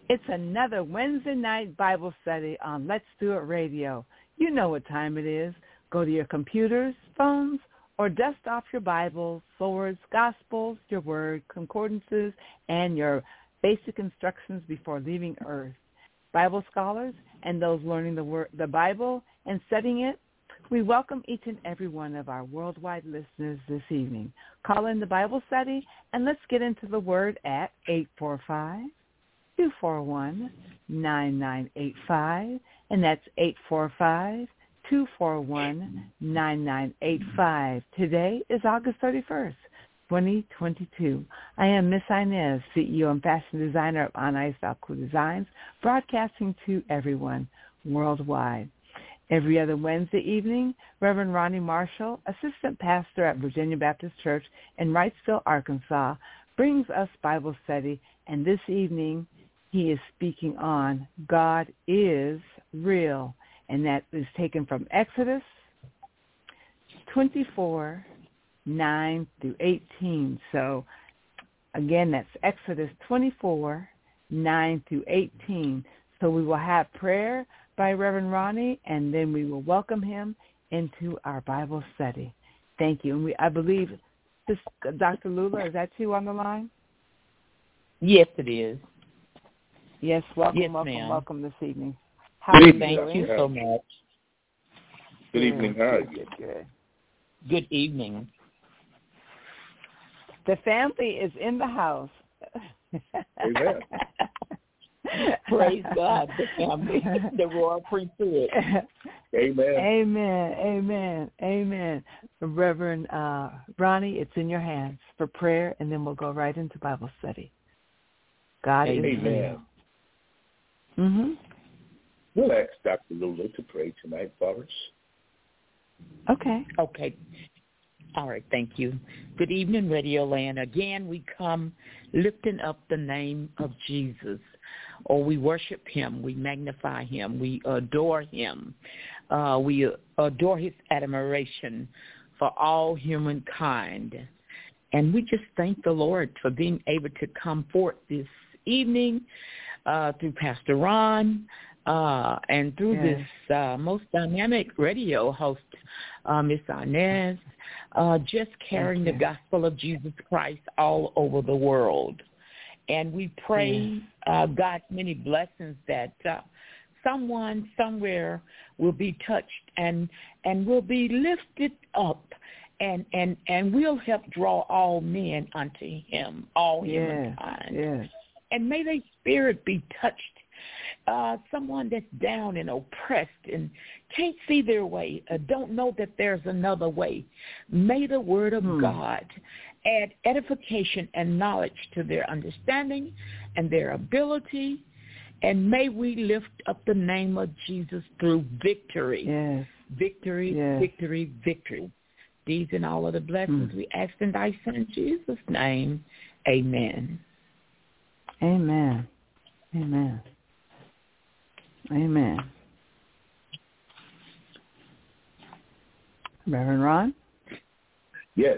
It's another Wednesday night Bible study on Let's Do It Radio. You know what time it is. Go to your computers, phones, or dust off your Bibles, swords, gospels, your word, concordances, and your basic instructions before leaving earth. Bible scholars and those learning the Bible and studying it, we welcome each and every one of our worldwide listeners this evening. Call in the Bible study, and let's get into the Word at 845-241-9985, and that's 845-241-9985. Today is August 31st, 2022. I am Miss Inez, CEO and fashion designer of Anais Valcourt Designs, broadcasting to everyone worldwide. Every other Wednesday evening, Reverend Ronnie Marshall, assistant pastor at Virginia Baptist Church in Wrightsville, Arkansas, brings us Bible study, and this evening he is speaking on God is Real, and that is taken from Exodus 24, 9 through 18. So, again, that's Exodus 24, 9 through 18. So we will have prayer by Reverend Ronnie, and then we will welcome him into our Bible study. Thank you. And I believe, Dr. Lula, is that you on the line? Yes, it is. Yes, welcome, yes, welcome, ma'am. welcome this evening. How are you doing? Thank you so much. Good evening. How are you? Good evening. The family is in the house. Amen. Praise God, the family, the royal priesthood. Amen. Amen. Amen. Amen. Reverend Ronnie, it's in your hands for prayer, and then we'll go right into Bible study. God is real. Mm-hmm. We'll ask Dr. Lula to pray tonight for us. Okay. All right, thank you. Good evening, Radio Land. Again, we come lifting up the name of Jesus. We worship him, we magnify him, we adore him. We adore his admiration for all humankind. And we just thank the Lord for being able to come forth this evening through Pastor Ron and through this most dynamic radio host, Miss Inez, just carrying the gospel of Jesus Christ all over the world. And we pray God's many blessings that someone somewhere will be touched and will be lifted up and will help draw all men unto him, all humankind. Yes. And may their spirit be touched. Someone that's down and oppressed and can't see their way, don't know that there's another way. May the word of God add edification and knowledge to their understanding and their ability, and may we lift up the name of Jesus through victory. Yes. Victory, victory, victory. These and all of the blessings we ask in thy son Jesus' name. Amen. Amen. Amen. Amen. Reverend Ron? Yes.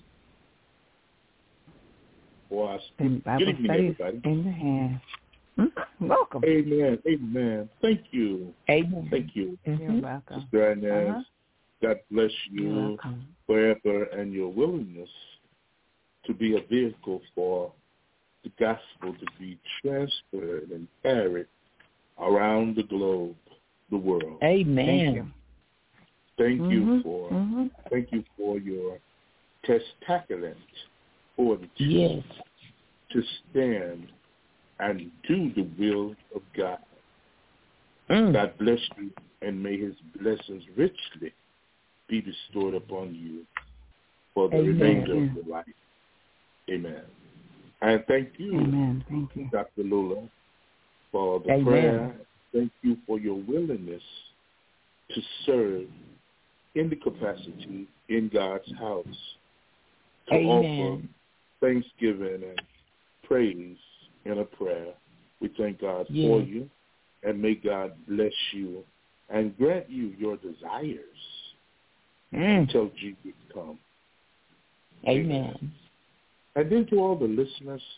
Well, good evening, everybody. In your hand. Welcome. Amen. Amen. Thank you. Amen. Thank you. You're welcome. Sister Inez, God bless you forever and your willingness to be a vehicle for the gospel to be transferred and carried around the globe, the world. Amen. Thank you for your testaculate fortitude to stand and do the will of God. God bless you, and may his blessings richly be bestowed upon you for the remainder of your life. Amen. And thank you, Dr. Lula, for the prayer. Thank you for your willingness to serve in the capacity in God's house, to offer thanksgiving and praise in a prayer. We thank God for you, and may God bless you and grant you your desires until Jesus comes. Amen. And then to all the listeners,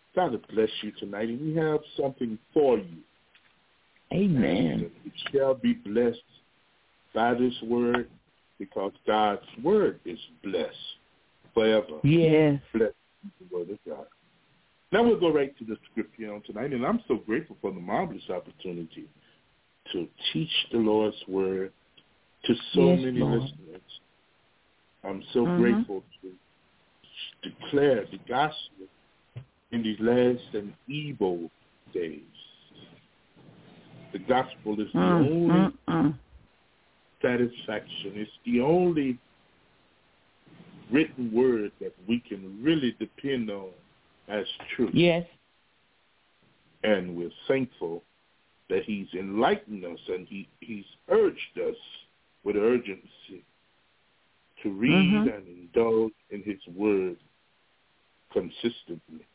God to bless you tonight, and we have something for you. Amen. You shall be blessed by this word, because God's word is blessed forever. Yes. Blessed is the word of God. Now we'll go right to the scripture on tonight, and I'm so grateful for the marvelous opportunity to teach the Lord's word to so many listeners. I'm so grateful to declare the gospel in these last and evil days. The gospel is the only satisfaction. It's the only written word that we can really depend on as truth. Yes. And we're thankful that he's enlightened us, and he's urged us with urgency to read and indulge in his word consistently.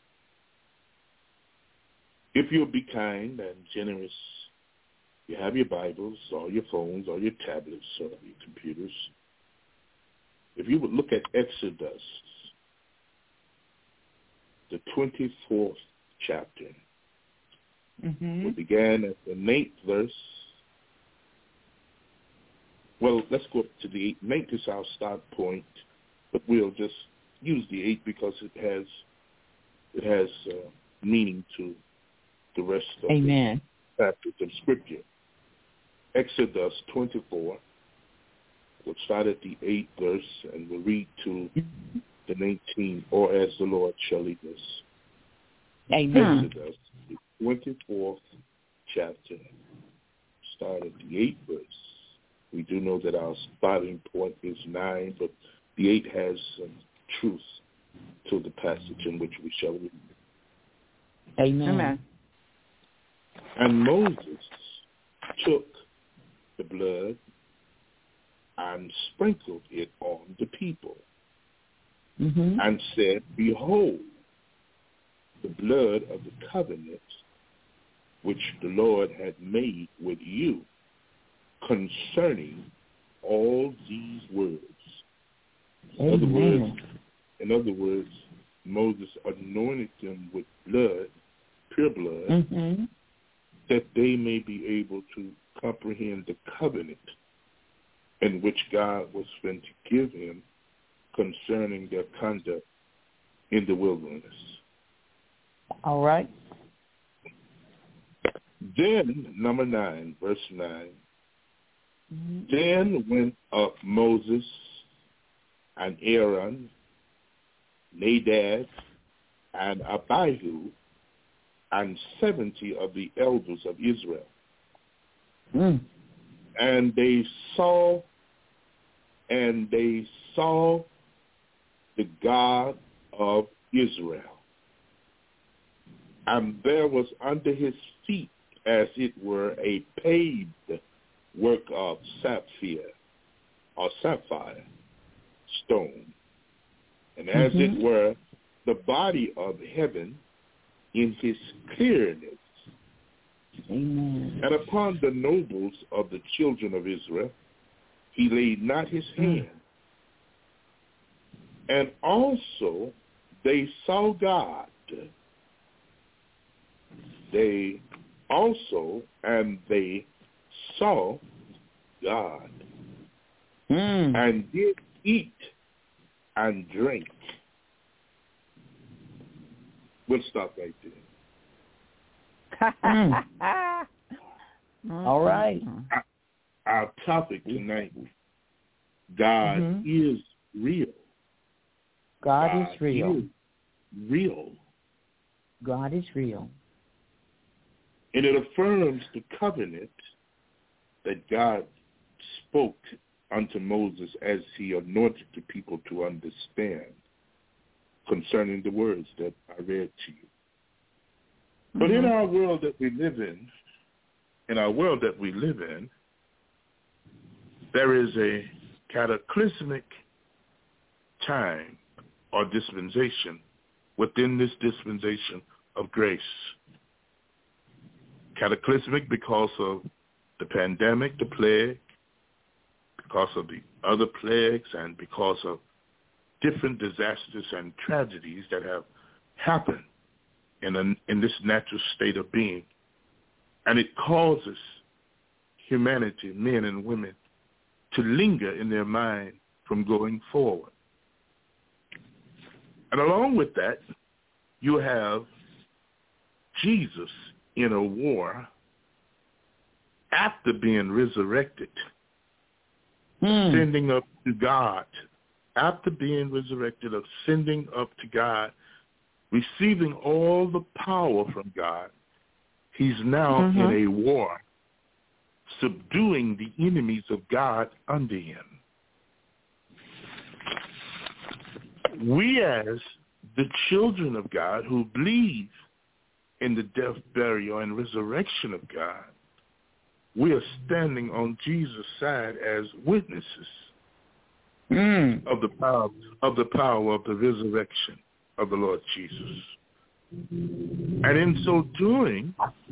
If you'll be kind and generous, you have your Bibles or your phones or your tablets or your computers. If you would look at Exodus, the 24th chapter, we began at the 9th verse. Well, let's go up to the 8th. 9th is our start point, but we'll just use the 8th because it has meaning to the rest of the chapters of Scripture. Exodus 24. We'll start at the 8th verse, and we'll read to the 19th, or as the Lord shall lead us. Amen. Exodus, the 24th chapter, start at the 8th verse. We do know that our starting point is 9, but the 8 has some truth to the passage in which we shall read. Amen. And Moses took the blood and sprinkled it on the people, and said, "Behold, the blood of the covenant which the Lord had made with you concerning all these words." In other words, Moses anointed them with blood, pure blood, that they may be able to comprehend the covenant in which God was going to give him concerning their conduct in the wilderness. All right. Then, number 9, verse 9, then went up Moses and Aaron, Nadab, and Abihu, and 70 of the elders of Israel. And they saw the God of Israel. And there was under his feet, as it were, a paved work of sapphire or sapphire stone, and as it were, the body of heaven in his clearness. Amen. And upon the nobles of the children of Israel he laid not his hand. And also they saw God. They saw God, and did eat and drink. We'll stop right there. All right. Our topic tonight, God is real. God is real. Real. God is real. And it affirms the covenant that God spoke unto Moses as he anointed the people to understand concerning the words that I read to you. But in our world that we live in, there is a cataclysmic time or dispensation within this dispensation of grace. Cataclysmic because of the pandemic, the plague, because of the other plagues, and because of different disasters and tragedies that have happened in this natural state of being. And it causes humanity, men and women, to linger in their mind from going forward. And along with that, you have Jesus in a war after being resurrected, ascending up to God. After being resurrected, ascending up to God, receiving all the power from God, he's now in a war, subduing the enemies of God under him. We as the children of God who believe in the death, burial, and resurrection of God, we are standing on Jesus' side as witnesses of the power of the resurrection of the Lord Jesus. And in so doing,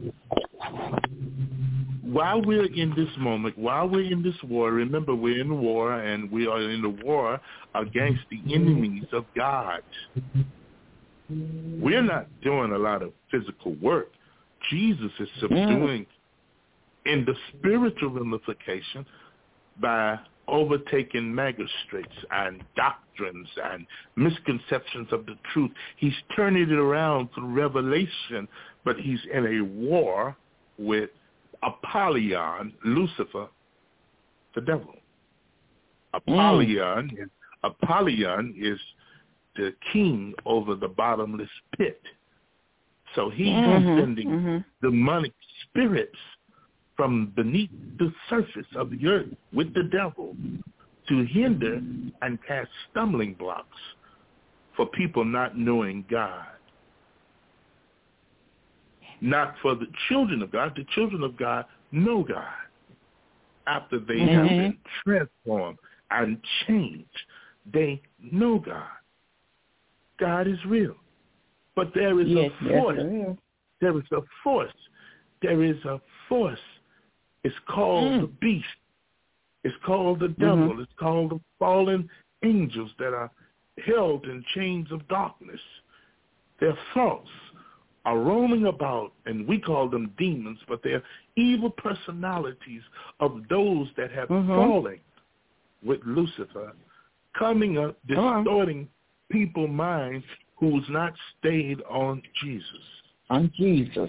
while we're in this moment, while we're in this war, remember we're in war, and we are in the war against the enemies of God. We're not doing a lot of physical work. Jesus is subduing in the spiritual ramification by overtaking magistrates and doctrines and misconceptions of the truth. He's turning it around through revelation, but he's in a war with Apollyon, Lucifer, the devil. Apollyon is the king over the bottomless pit. So he's sending demonic spirits from beneath the surface of the earth with the devil to hinder and cast stumbling blocks for people not knowing God. Not for the children of God. The children of God know God after they have been transformed and changed. They know God. God is real. But there is a force. There is a force. There is a force. It's called the beast. It's called the devil. It's called the fallen angels that are held in chains of darkness. Their thoughts are roaming about, and we call them demons, but they're evil personalities of those that have fallen with Lucifer, coming up, distorting people's minds who's not stayed on Jesus. On Jesus.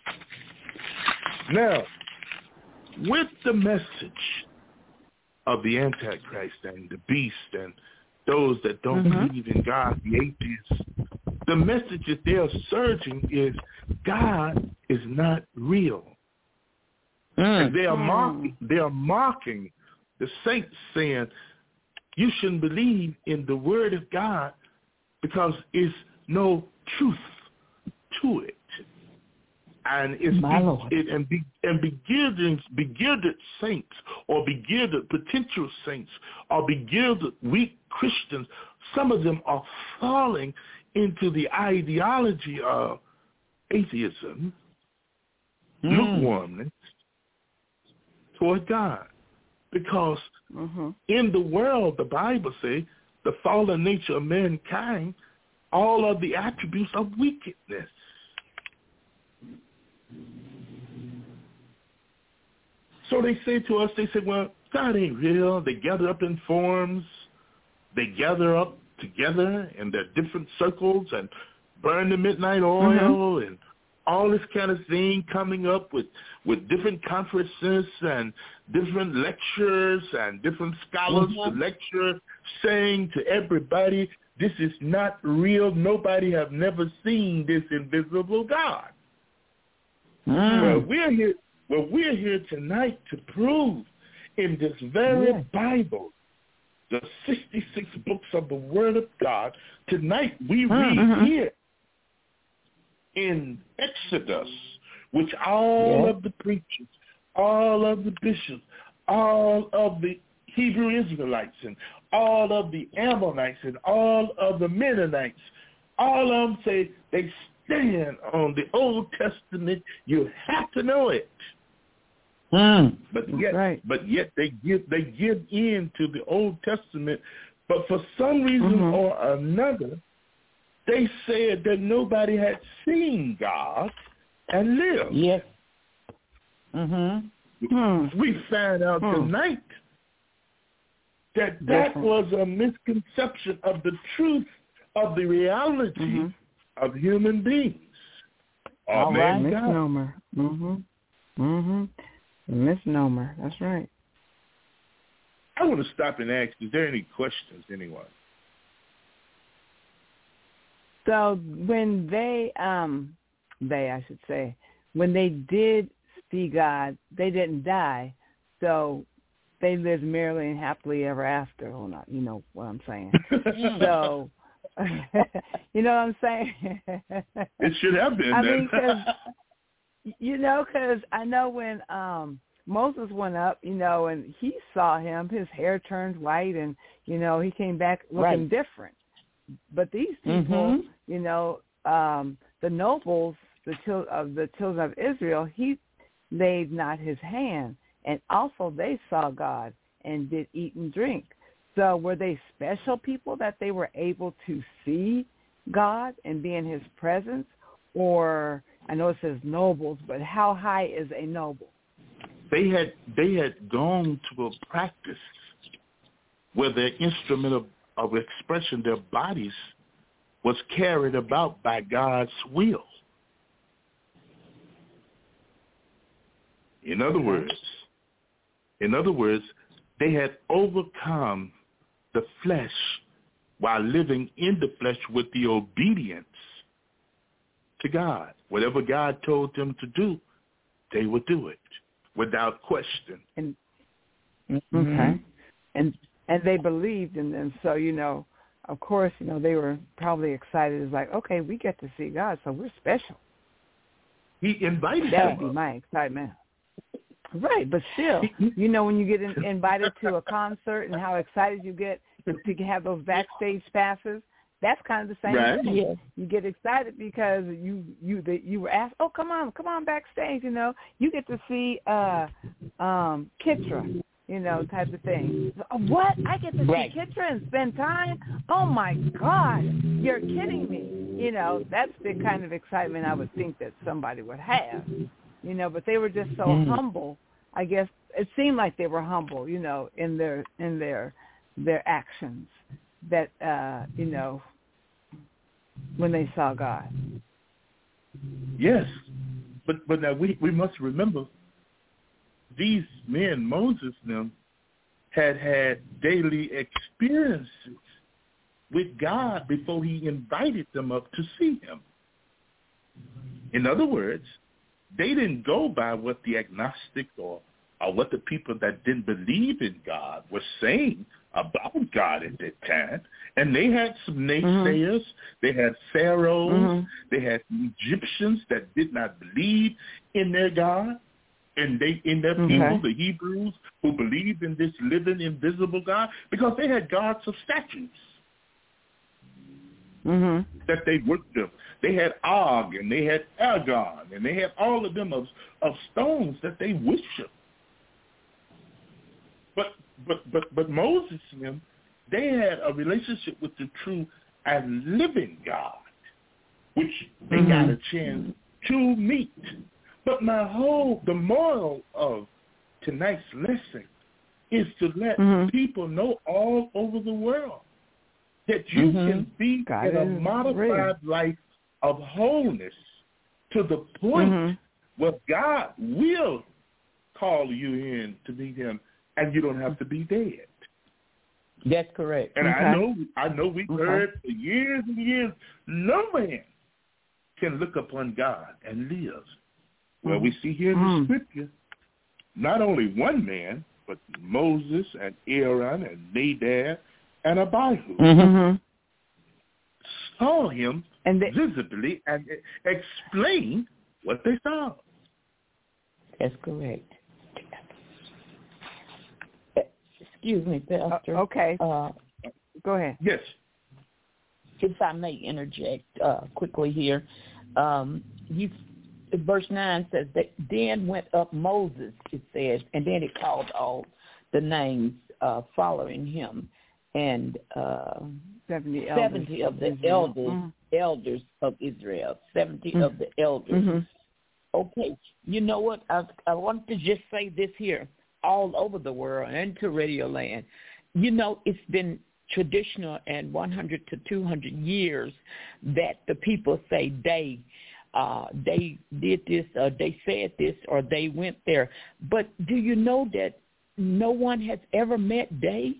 Now, with the message of the Antichrist and the beast and those that don't believe in God, the atheists, the message that they are surging is God is not real. And they are mocking the saints, saying you shouldn't believe in the word of God because it's no truth to it. And it's begilded saints or begilded potential saints or begilded weak Christians, some of them are falling into the ideology of atheism, lukewarmness toward God. Because in the world, the Bible says, the fallen nature of mankind, all of the attributes of wickedness. So they say to us, they say, well, God ain't real. They gather up in forums. They gather up together in their different circles and burn the midnight oil and all this kind of thing, coming up with different conferences and different lectures and different scholars to lecture, saying to everybody, this is not real. Nobody have never seen this invisible God. Well, we're here tonight to prove in this very Bible, the 66 books of the Word of God. Tonight we read here in Exodus, which all of the preachers, all of the bishops, all of the Hebrew Israelites, and all of the Ammonites, and all of the Mennonites, all of them say they stand on the Old Testament. You have to know it. But yet they give in to the Old Testament. But for some reason or another, they said that nobody had seen God and lived. Yes. We found out tonight that was a misconception of the truth of the reality of human beings. All right, misnomer. Misnomer. That's right. I want to stop and ask, is there any questions, anyone? So when when they did see God, they didn't die. So they lived merrily and happily ever after. Or not, you know what I'm saying. So, you know what I'm saying? It should have been. I mean, because I know when Moses went up, you know, and he saw him, his hair turned white, and, you know, he came back looking different. But these people, you know, the nobles, the children of Israel, he laid not his hand. And also they saw God and did eat and drink. So were they special people that they were able to see God and be in his presence? Or, I know it says nobles, but how high is a noble? They had gone to a practice where their instrument of expression, their bodies, was carried about by God's will. In other words, they had overcome the flesh while living in the flesh with the obedience to God. Whatever God told them to do, they would do it without question. And and they believed in them. So, you know, of course, you know, they were probably excited. It's like, okay, we get to see God, so we're special. He invited them. That would be my excitement. Right, but still, you know, when you get invited to a concert and how excited you get to have those backstage passes, that's kind of the same thing. Yes. You get excited because you were asked, oh, come on backstage, you know. You get to see Kitra, you know, type of thing. What? I get to see Kitra and spend time? Oh, my God, you're kidding me. You know, that's the kind of excitement I would think that somebody would have. You know, but they were just so humble. I guess it seemed like they were humble, you know, in their actions that, you know, when they saw God. Yes, but now we must remember these men, Moses and them, had daily experiences with God before he invited them up to see him. In other words, they didn't go by what the agnostic or what the people that didn't believe in God were saying about God at that time. And they had some naysayers. They had pharaohs. They had Egyptians that did not believe in their God. And their people, the Hebrews, who believed in this living, invisible God, because they had gods of statues that they worked them. They had Og, and they had Agon, and they had all of them of stones that they worshiped. But Moses and them, they had a relationship with the true and living God, which they got a chance to meet. But the moral of tonight's lesson is to let people know all over the world that you can be in a modified life of wholeness to the point where God will call you in to meet him, and you don't have to be dead. That's correct. And I know we've heard for years and years, no man can look upon God and live. Well, we see here in the scripture, not only one man, but Moses and Aaron and Nadab and Abihu saw him visibly and explained what they saw. That's correct. Excuse me, Pastor. Okay. Go ahead. Yes. If I may interject quickly here. Verse 9 says that then went up Moses, it says, and then it called all the names following him. And 70 of the elders elders of Israel, 70 of the elders. Mm-hmm. Okay, you know what? I want to just say this here, all over the world and to Radio Land. You know, it's been traditional and 100 to 200 years that the people say they did this, or they said this, or they went there. But do you know that no one has ever met they?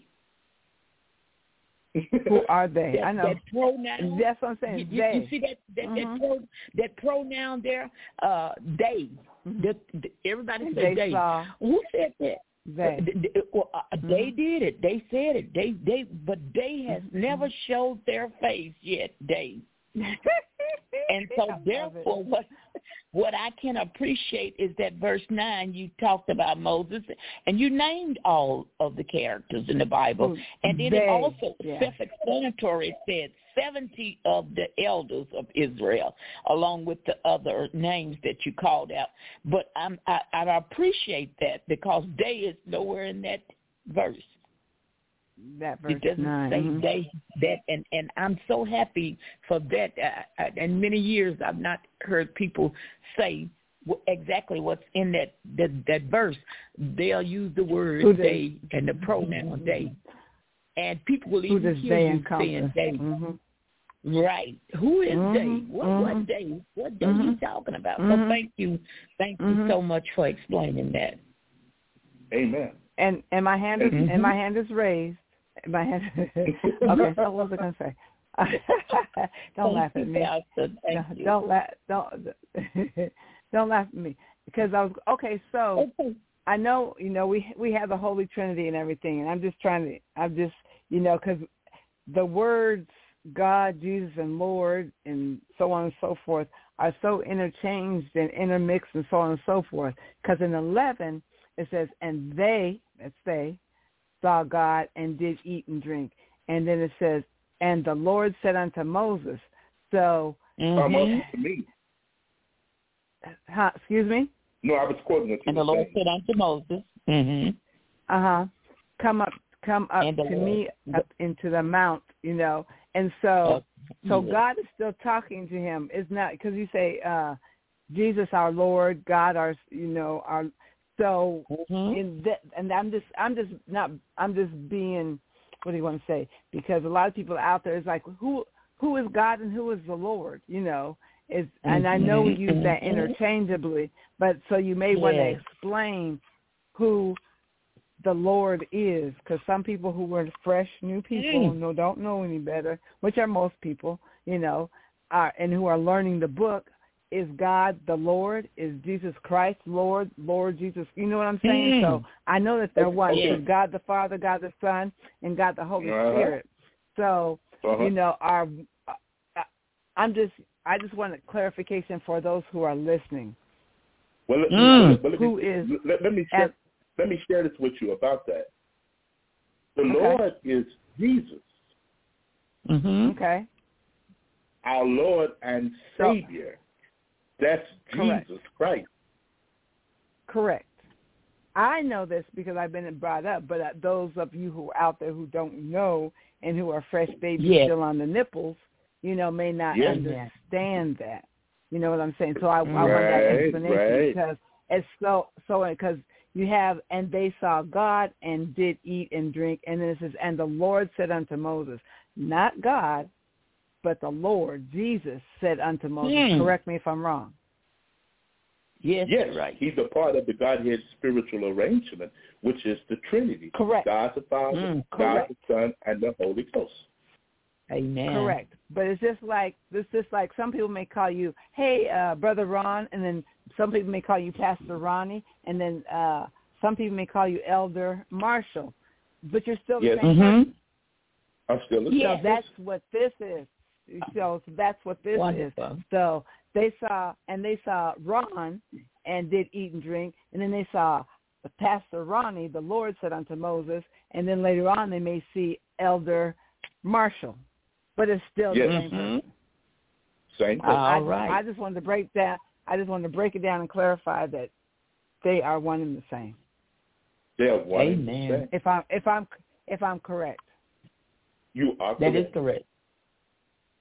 Who are they? I know. That pronoun. That's what I'm saying. You see that pronoun there? They. Everybody say they. Who said that? They. They did it. They said it. They. But they has never showed their face yet. They. And so therefore what I can appreciate is that verse 9, you talked about Moses, and you named all of the characters in the Bible. And then it also self-explanatory said 70 of the elders of Israel, along with the other names that you called out. But I appreciate that, because they is nowhere in that verse. That verse it doesn't 9. say that, and I'm so happy for that. In many years, I've not heard people say exactly what's in that verse. They'll use the word they and the pronoun they, and people will even hear you saying they. Mm-hmm. Right? Who is they? What day? What day are you talking about? So thank you so much for explaining that. Amen. And my hand is my hand is raised. My hand. Okay, so what was I going to say? Don't laugh at me. Don't laugh at me, because I was okay. So I know, we have the Holy Trinity and everything, and I'm just because the words God, Jesus, and Lord, and so on and so forth are so interchanged and intermixed and so on and so forth. Because in 11 it says, and that's they, saw God and did eat and drink. And then it says, and the Lord said unto Moses. So, Moses to me. Excuse me? No, I was quoting it. And the Lord said unto Moses. Come up to me up into the mount, And so God is still talking to him. It's not, because you say, Jesus our Lord, God our, our. So and I'm just being, what do you want to say? Because a lot of people out there is like, who is God and who is the Lord? And I know we use that interchangeably, but so you may want to explain who the Lord is, because some people who were fresh, new people, don't know any better, which are most people, and who are learning the book. Is God the Lord? Is Jesus Christ Lord Jesus? You know what I'm saying? So I know that they're one. So God the Father, God the Son, and God the Holy Spirit. So, I just want a clarification for those who are listening. Well, let me share this with you about that. The Lord is Jesus. Okay. Our Lord and Savior. That's Jesus Christ. Correct. I know this because I've been brought up, but those of you who are out there who don't know and who are fresh babies still on the nipples, may not understand that. You know what I'm saying? So I want that explanation because it's because you have, and they saw God and did eat and drink, and then it says, and the Lord said unto Moses, not God, but the Lord, Jesus, said unto Moses. Correct me if I'm wrong. Yes, right. He's a part of the Godhead spiritual arrangement, which is the Trinity. Correct. God the Father, God the Son, and the Holy Ghost. Amen. Correct. But it's just like some people may call you, hey, Brother Ron, and then some people may call you Pastor Ronnie, and then some people may call you Elder Marshall. But you're still the same person. I'm still the same. So that's what this is. So that's what this is. So they saw Ron and did eat and drink, and then they saw Pastor Ronnie, the Lord said unto Moses, and then later on they may see Elder Marshall, but it's still the same person. Same person. All right. I just wanted to break that. I just wanted to break it down and clarify that they are one and the same. They are one and the same. If I'm correct. You are correct. That is correct.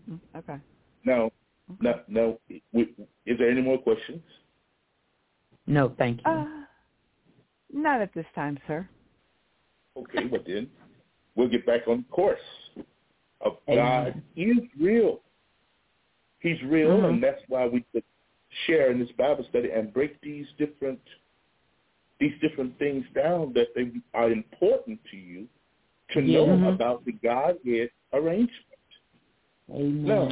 Okay. No. Is there any more questions? No, thank you. Not at this time, sir. Okay, but then we'll get back on course of God Amen. is real. He's real, and that's why we could share in this Bible study and break these different things down that they are important to you to know about the Godhead arrangement. Amen. Now,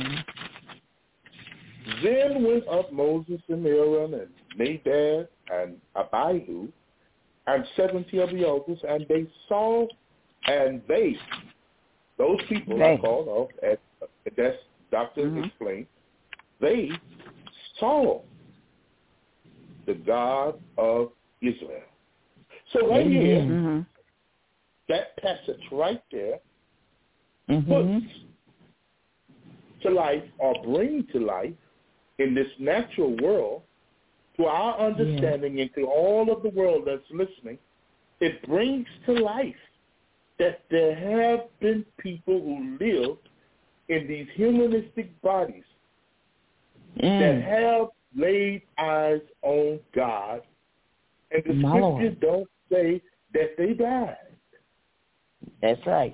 then went up Moses and Aaron and Nadab and Abihu and 70 of the elders, and they saw, and those people I called off, as that's Dr. explained, they saw the God of Israel. So right here, that passage right there puts to life or bring to life in this natural world, to our understanding and to all of the world that's listening, it brings to life that there have been people who live in these humanistic bodies that have laid eyes on God, and the scriptures don't say that they died. That's right.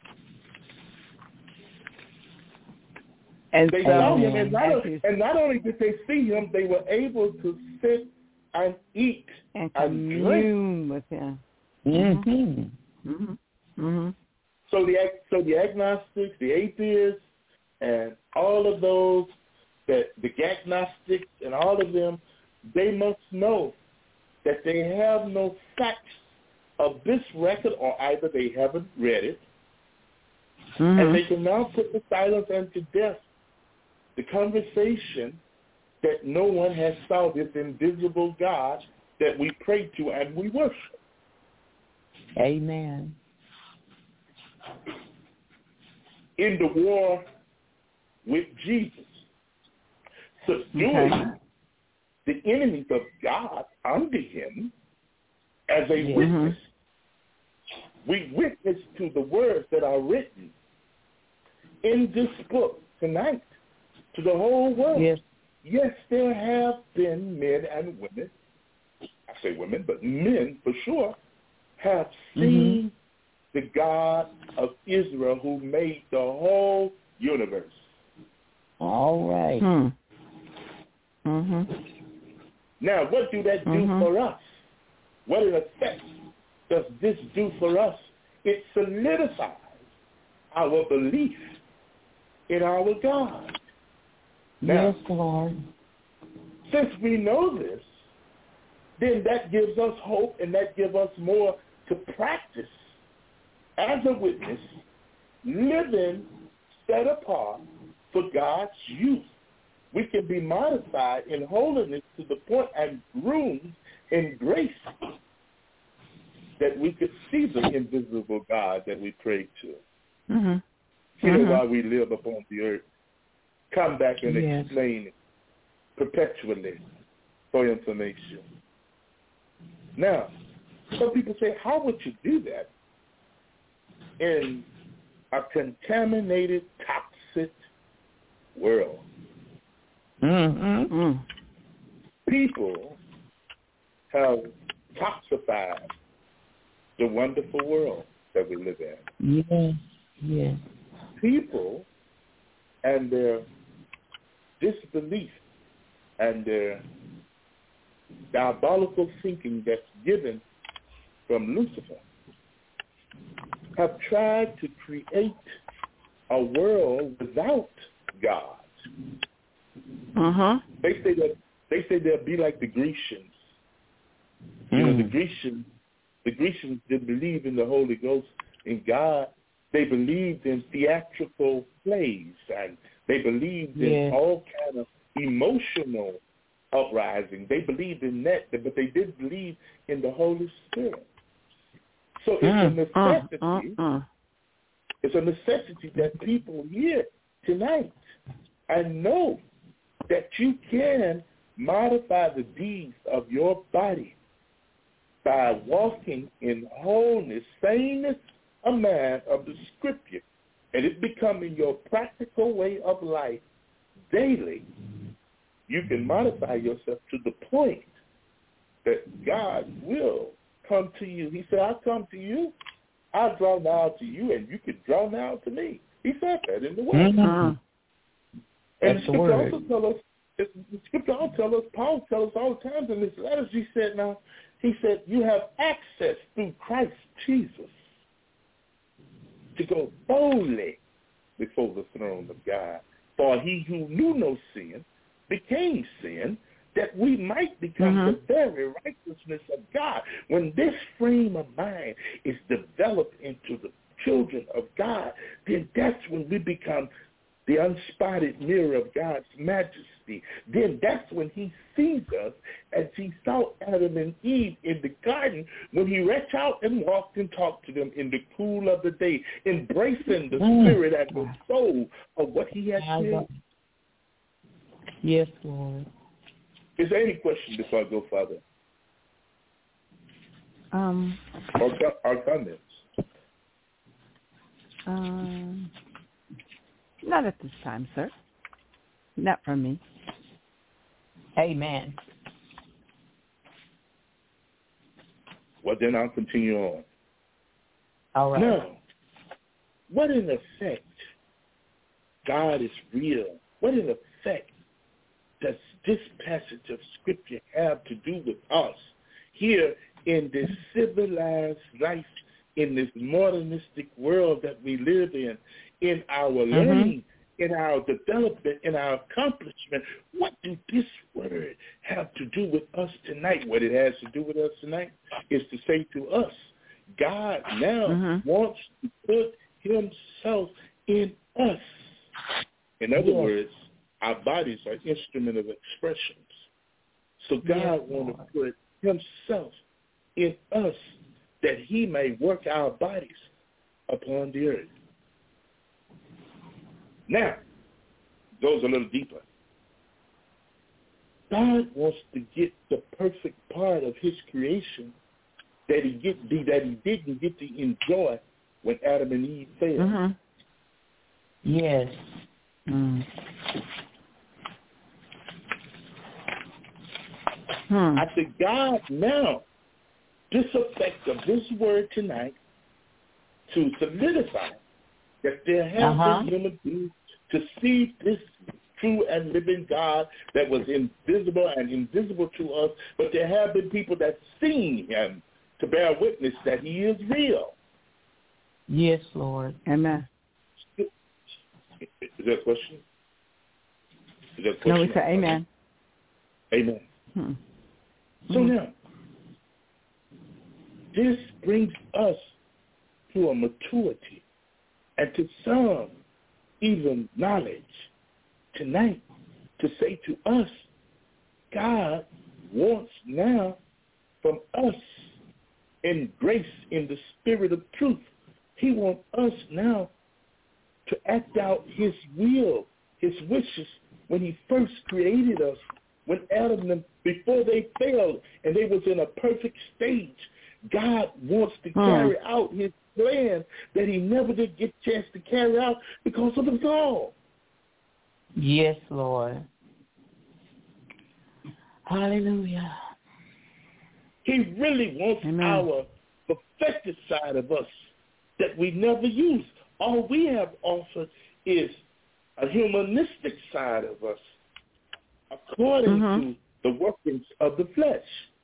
And they saw him, and not only did they see him, they were able to sit and eat and commune with him. So the agnostics, the atheists, and all of those, that the agnostics and all of them, they must know that they have no facts of this record, or either they haven't read it, and they can now put to silence and to death the conversation that no one has saw this invisible God that we pray to and we worship. Amen. In the war with Jesus, subduing the enemies of God under him as a witness, we witness to the words that are written in this book tonight to the whole world. Yes, there have been men and women, I say women, but men for sure, have seen the God of Israel who made the whole universe. All right. Now, what do that do for us? What in effect does this do for us? It solidifies our belief in our God. Now, yes, Lord. Since we know this, then that gives us hope, and that gives us more to practice as a witness, living set apart for God's use. We can be modified in holiness to the point and groomed in grace that we could see the invisible God that we pray to. Here while we live upon the earth, come back and explain it perpetually for information. Now, some people say, how would you do that in a contaminated, toxic world? People have toxified the wonderful world that we live in. Yes. People and their disbelief and their diabolical thinking that's given from Lucifer have tried to create a world without God. They say they'll be like the Grecians. You know, the Grecians didn't believe in the Holy Ghost, in God. They believed in theatrical plays, and they believed in all kind of emotional uprising. They believed in that, but they didn't believe in the Holy Spirit. So it's a necessity. It's a necessity that people hear tonight and know that you can modify the deeds of your body by walking in wholeness, sameness of man of the Scripture and it becoming your practical way of life daily, you can modify yourself to the point that God will come to you. He said, I'll come to you. I'll draw now to you, and you can draw now to me. He said that in the Word. Mm-hmm. And the Scripture also tells us, Paul tells us all the time in his letters, he said, you have access through Christ Jesus to go boldly before the throne of God. For he who knew no sin became sin, that we might become the very righteousness of God. When this frame of mind is developed into the children of God, then that's when we become the unspotted mirror of God's majesty. Then that's when he sees us as he saw Adam and Eve in the garden when he reached out and walked and talked to them in the cool of the day, embracing the spirit and the soul of what he had created. Yes, Lord. Is there any question before I go further? Or comments? Not at this time, sir. Not from me. Amen. Well, then I'll continue on. All right. Now, what in effect, God is real, what in effect does this passage of Scripture have to do with us here in this civilized life, in this modernistic world that we live in our learning, in our development, in our accomplishment? What do this word have to do with us tonight? What it has to do with us tonight is to say to us, God now wants to put himself in us. In other words, our bodies are instrument of expressions. So God wants to put himself in us that he may work our bodies upon the earth. Now, it goes a little deeper. God wants to get the perfect part of his creation that he didn't get to enjoy when Adam and Eve failed. Yes. I said, God, now, this effect of this word tonight to solidify that there have been human beings to see this true and living God that was invisible and invisible to us, but there have been people that seen him to bear witness that he is real. Yes, Lord. Amen. Is there a question? No, we say amen. Amen. So now, this brings us to a maturity and to some even knowledge tonight to say to us, God wants now from us in grace, in the spirit of truth, he wants us now to act out his will, his wishes when he first created us, when Adam and them, before they failed and they was in a perfect stage. God wants to carry out his plan that he never did get a chance to carry out because of the fall. Yes, Lord. Hallelujah. He really wants our perfected side of us that we never use. All we have offered is a humanistic side of us according to the workings of the flesh.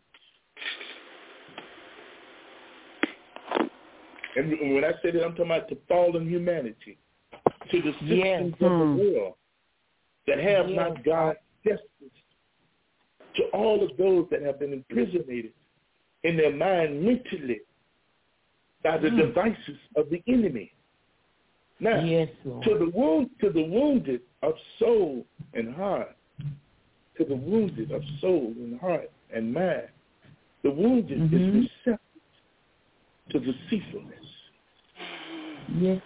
And when I say that, I'm talking about to fallen humanity, to the systems of the world that have not God's justice, to all of those that have been imprisoned in their mind mentally by the devices of the enemy. Now, to the wounded of soul and heart, to the wounded of soul and heart and mind, the wounded is receptive to deceitfulness. Yes.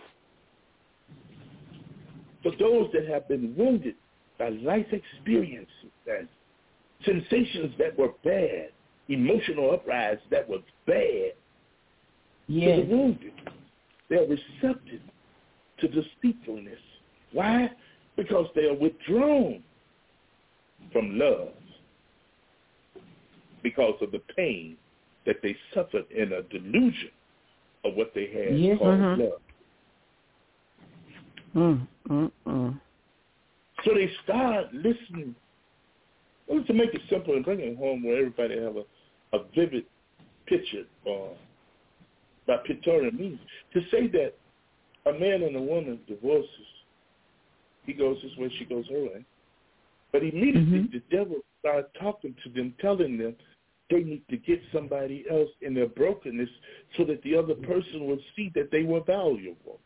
For those that have been wounded by life experiences and sensations that were bad, emotional uprise that was bad, to the wounded, they're receptive to deceitfulness. Why? Because they are withdrawn from love because of the pain that they suffered in a delusion of what they had called love. So they start listening. Well, to make it simple and bring it home where everybody have a vivid picture by pictorial means, to say that a man and a woman divorces, he goes his way, she goes her way. But immediately the devil started talking to them, telling them they need to get somebody else in their brokenness so that the other person will see that they were valuable.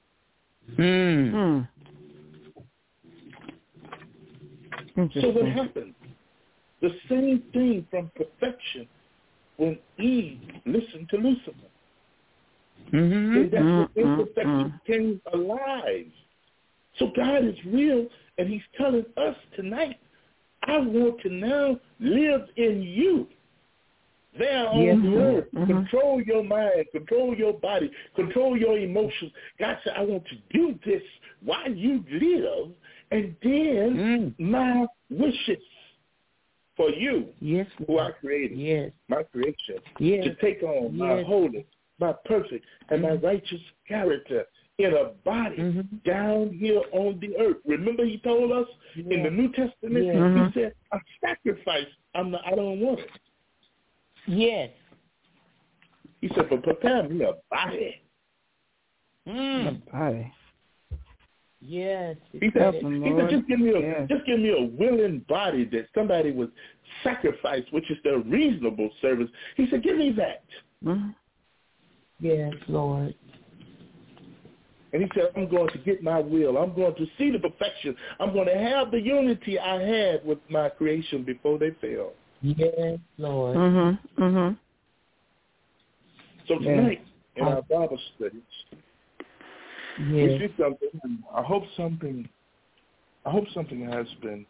So what happened? The same thing from perfection when Eve listened to Lucifer. And that's when imperfection came alive. So God is real, and he's telling us tonight, I want to now live in you. There on the earth, control your mind, control your body, control your emotions. God said, I want to do this while you live, and then my wishes for you, who I created, my creation, to take on my holy, my perfect, and my righteous character in a body down here on the earth. Remember he told us in the New Testament, he said, a sacrifice, I don't want it. Yes. He said, but prepare me a body. A body. Yes. He said, just give me a willing body that somebody would sacrifice, which is their reasonable service. He said, give me that. Yes, Lord. And he said, I'm going to get my will. I'm going to see the perfection. I'm going to have the unity I had with my creation before they fell. Yes, Lord. So tonight, in our Bible studies, we see something. I hope something has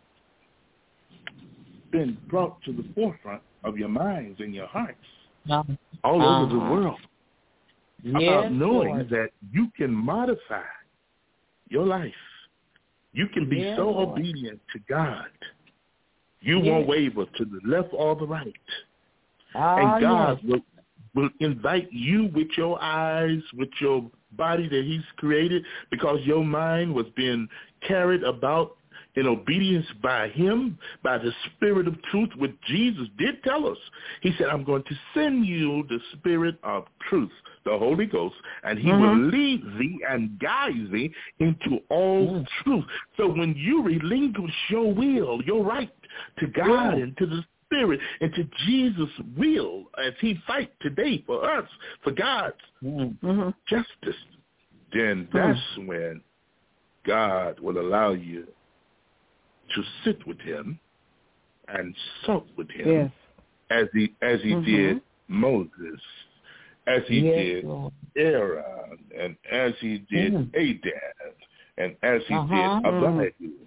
been brought to the forefront of your minds and your hearts all over the world about knowing that you can modify your life. You can be so obedient to God. You won't waver to the left or the right. And God will invite you with your eyes, with your body that he's created, because your mind was being carried about in obedience by him, by the Spirit of truth, which Jesus did tell us. He said, I'm going to send you the Spirit of truth, the Holy Ghost, and he will lead thee and guide thee into all truth. So when you relinquish your will, your right to God and to the Spirit and to Jesus' will as he fight today for us, for God's justice, then that's when God will allow you to sit with him and sup with him as he did Moses, as he did Aaron, and as he did Adad, and as he did Abihu.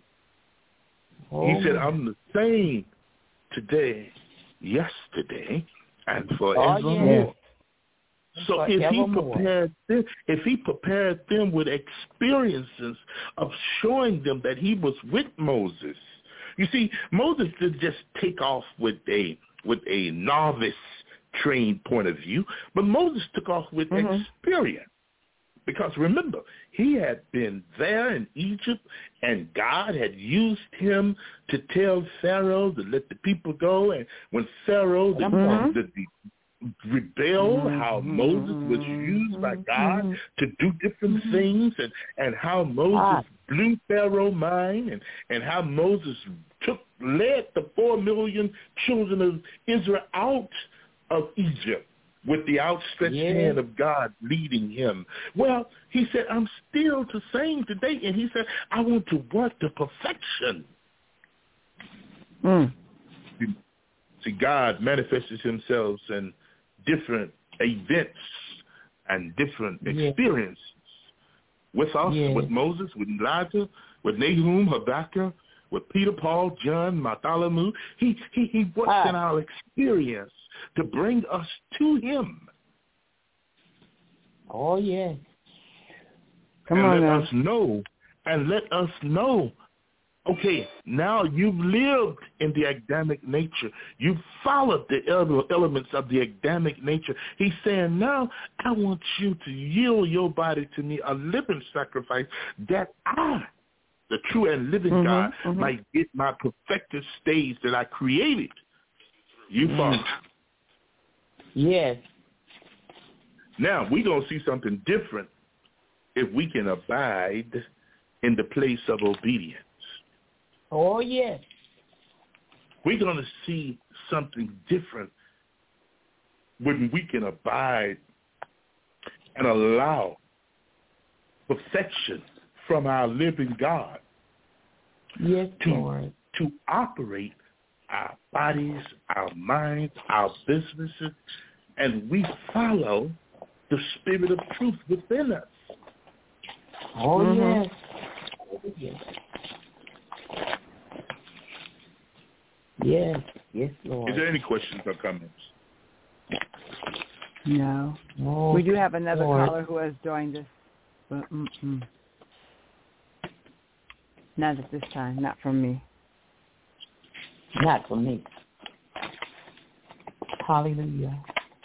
He said, I'm the same today, yesterday, and forevermore. So if he prepared them with experiences of showing them that he was with Moses. You see, Moses didn't just take off with a novice trained point of view, but Moses took off with experience. Because remember, he had been there in Egypt, and God had used him to tell Pharaoh to let the people go. And when Pharaoh rebelled, how Moses was used by God to do different things, and how Moses blew Pharaoh's mind, and how Moses led the 4 million children of Israel out of Egypt with the outstretched hand of God leading him. Well, he said, I'm still the same today. And he said, I want to work to perfection. See, God manifests himself in different events and different experiences with us, with Moses, with Elijah, with Nahum, Habakkuk, with Peter, Paul, John, Bartholomew. He works in our experience to bring us to him. Oh, yes. us know, and let us know, okay, now you've lived in the Adamic nature. You've followed the elements of the Adamic nature. He's saying, now I want you to yield your body to me, a living sacrifice, that I, the true and living God, might get my perfected stage that I created. You follow? Yes. Now, we're going to see something different if we can abide in the place of obedience. Oh, yes. We're going to see something different when we can abide and allow perfection from our living God to operate our bodies, our minds, our businesses, and we follow the spirit of truth within us. Oh, yes. Yes. Yes, yes, Lord. Is there any questions or comments? No. Oh, we do have another Lord. caller who has joined us. But, not at this time. Not from me. Not from me. Hallelujah.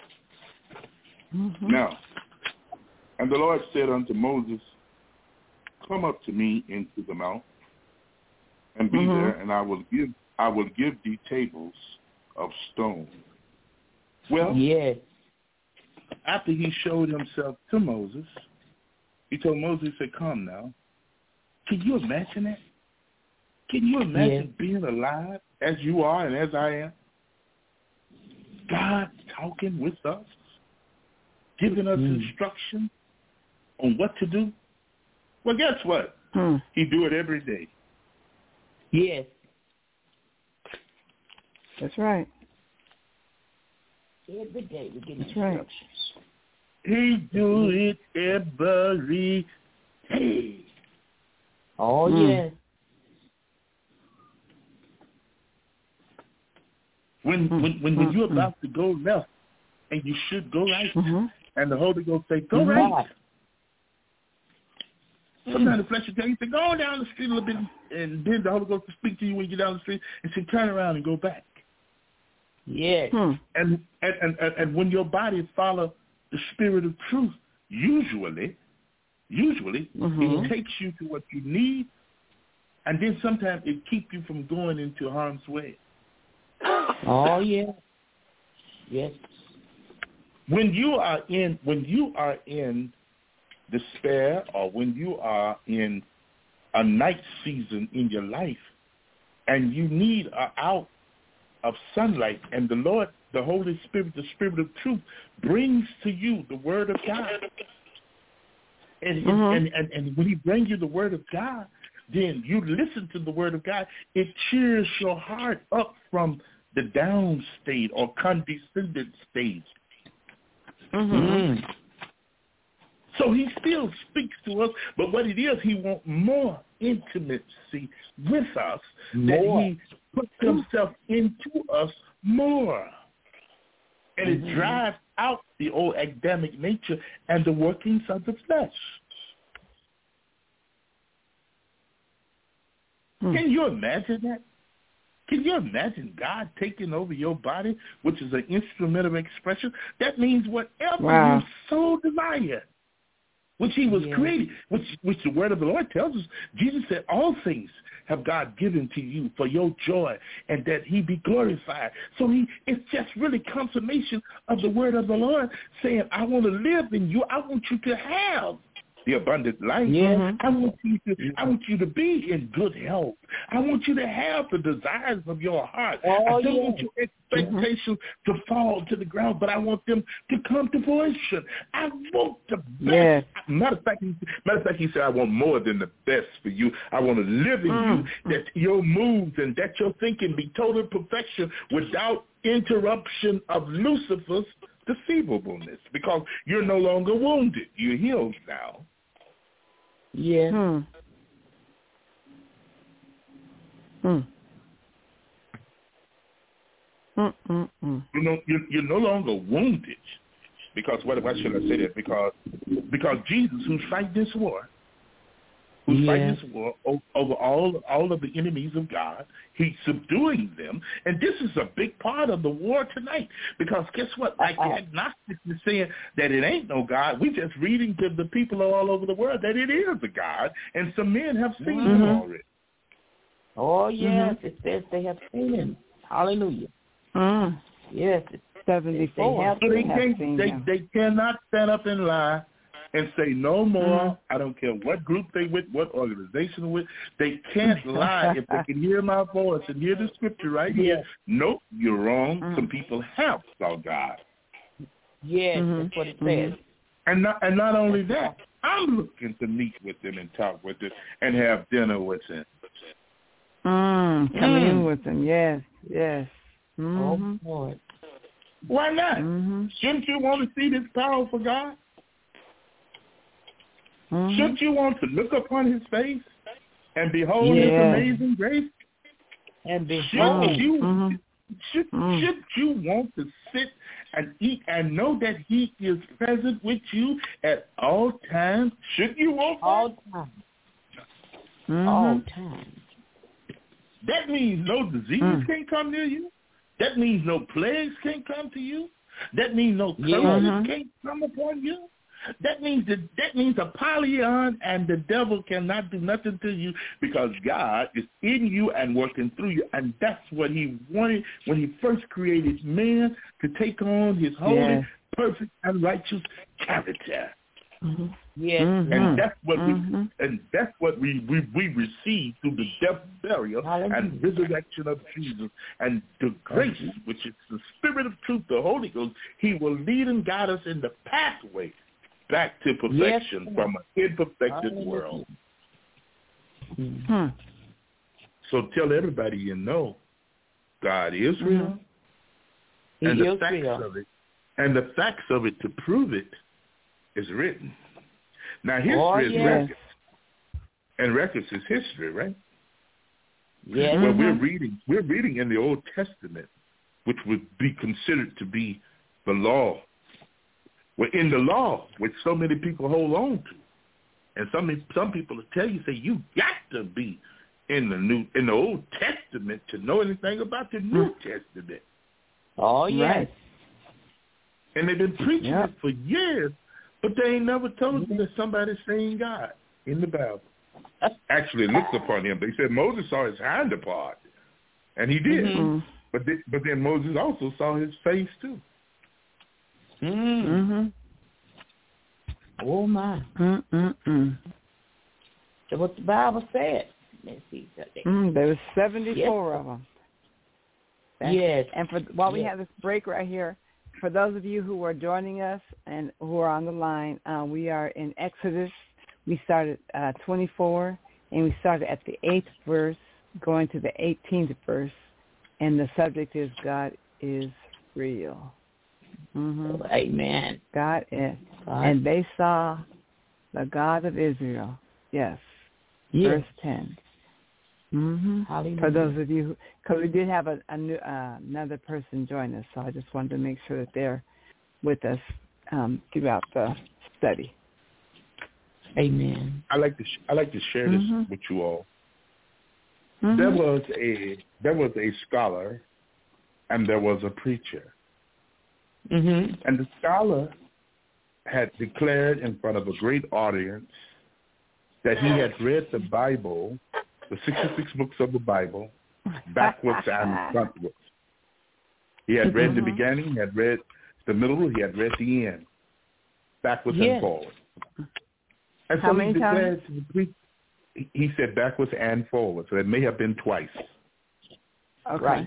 Now, and the Lord said unto Moses, come up to me into the mount, and be there, and I will give thee tables of stone. Well, yes. After he showed himself to Moses, he told Moses, he said, come now. Can you imagine that? Can you imagine being alive as you are and as I am? God talking with us, giving us instruction on what to do. Well, guess what? He do it every day. Yes. That's right. Every day we get instructions. He do it every day. Oh, yes. When you're about to go left and you should go right, and the Holy Ghost say, go right. Sometimes the flesh will tell you, say, go down the street a little bit, and then the Holy Ghost will speak to you when you get down the street and say, turn around and go back. Yes. And when your body follow the spirit of truth, usually it takes you to what you need, and then sometimes it keeps you from going into harm's way. Oh, yeah. Yes. When you are in despair, or when you are in a night season in your life, and you need an out of sunlight, and the Lord, the Holy Spirit, the Spirit of truth, brings to you the Word of God. And when He brings you the Word of God, then you listen to the Word of God. It cheers your heart up from the down state or condescended stage. So He still speaks to us, but what it is, He wants more intimacy with us, that He puts Himself into us more. And it drives out the old Adamic nature and the workings of the flesh. Can you imagine that? Can you imagine God taking over your body, which is an instrument of expression? That means whatever you so desire, which He was creating, which the word of the Lord tells us. Jesus said, all things have God given to you for your joy, and that He be glorified. So it's just really confirmation of the word of the Lord saying, I want to live in you. I want you to have the abundant life. I want you to be in good health. I want you to have the desires of your heart. I don't want your expectations to fall to the ground, but I want them to come to fruition. I want the best. Matter of fact, He said, I want more than the best for you. I want to live in you, that your moves and that your thinking be total perfection without interruption of Lucifer's deceivableness, because you're no longer wounded. You're healed now. Yeah. You're no longer wounded, because why should I say that? Because Jesus, who's fighting this war, who's fighting this war over all of the enemies of God. He's subduing them. And this is a big part of the war tonight. Because guess what? Like the agnostics is saying that it ain't no God. We're just reading to the people all over the world that it is a God. And some men have seen him already. Oh, yes. It says they have seen him. Hallelujah. Yes. 74. So they cannot stand up and lie and say no more. I don't care what group they with, what organization with. They can't lie if they can hear my voice and hear the scripture right here. Nope, you're wrong. Some people have saw God. Yes, that's what it says. And not only that, I'm looking to meet with them and talk with them and have dinner with them. Come in with them, yes. Oh, Lord. Why not? Shouldn't you want to see this powerful God? Shouldn't you want to look upon his face and behold his amazing grace? And behold, should you want to sit and eat and know that he is present with you at all times? Should you want that? All time. All time. That means no disease can come near you. That means no plagues can come to you. That means no curses can't come upon you. That means Apollyon and the devil cannot do nothing to you because God is in you and working through you. And that's what he wanted when he first created man, to take on his holy, perfect, and righteous character. Yes. And that's what we receive through the death, burial, and resurrection of Jesus. And the grace, which is the Spirit of truth, the Holy Ghost, he will lead and guide us in the pathway back to perfection from an imperfected world. So tell everybody you know God is real. And the facts of it to prove it is written. Now history is records. And records is history, right? Yes. Well, we're reading in the Old Testament, which would be considered to be the law. We're in the law, which so many people hold on to. And some people will tell you, say, you got to be in the Old Testament to know anything about the New Testament. Oh, yes. Right. And they've been preaching it for years, but they ain't never told you that somebody's saying God in the Bible. Actually looked upon him. They said Moses saw his hand depart, and he did. But then Moses also saw his face too. Oh my! So what the Bible said? Let's see. There was 74 of them. Yes. And while we have this break right here, for those of you who are joining us and who are on the line, we are in Exodus. We started 24, and we started at the 8th verse, going to the 18th verse, and the subject is God is real. Amen. God is. And they saw the God of Israel. Yes. Verse 10. For those of you, because we did have another person join us, so I just wanted to make sure that they're with us throughout the study. Amen. I like to share this with you all. There was a scholar, and there was a preacher. And the scholar had declared in front of a great audience that he had read the Bible, the 66 books of the Bible, backwards and frontwards. He had read the beginning, he had read the middle, he had read the end, backwards and forward. And so he declared to the preacher, he said backwards and forward, so it may have been twice. Okay. Right.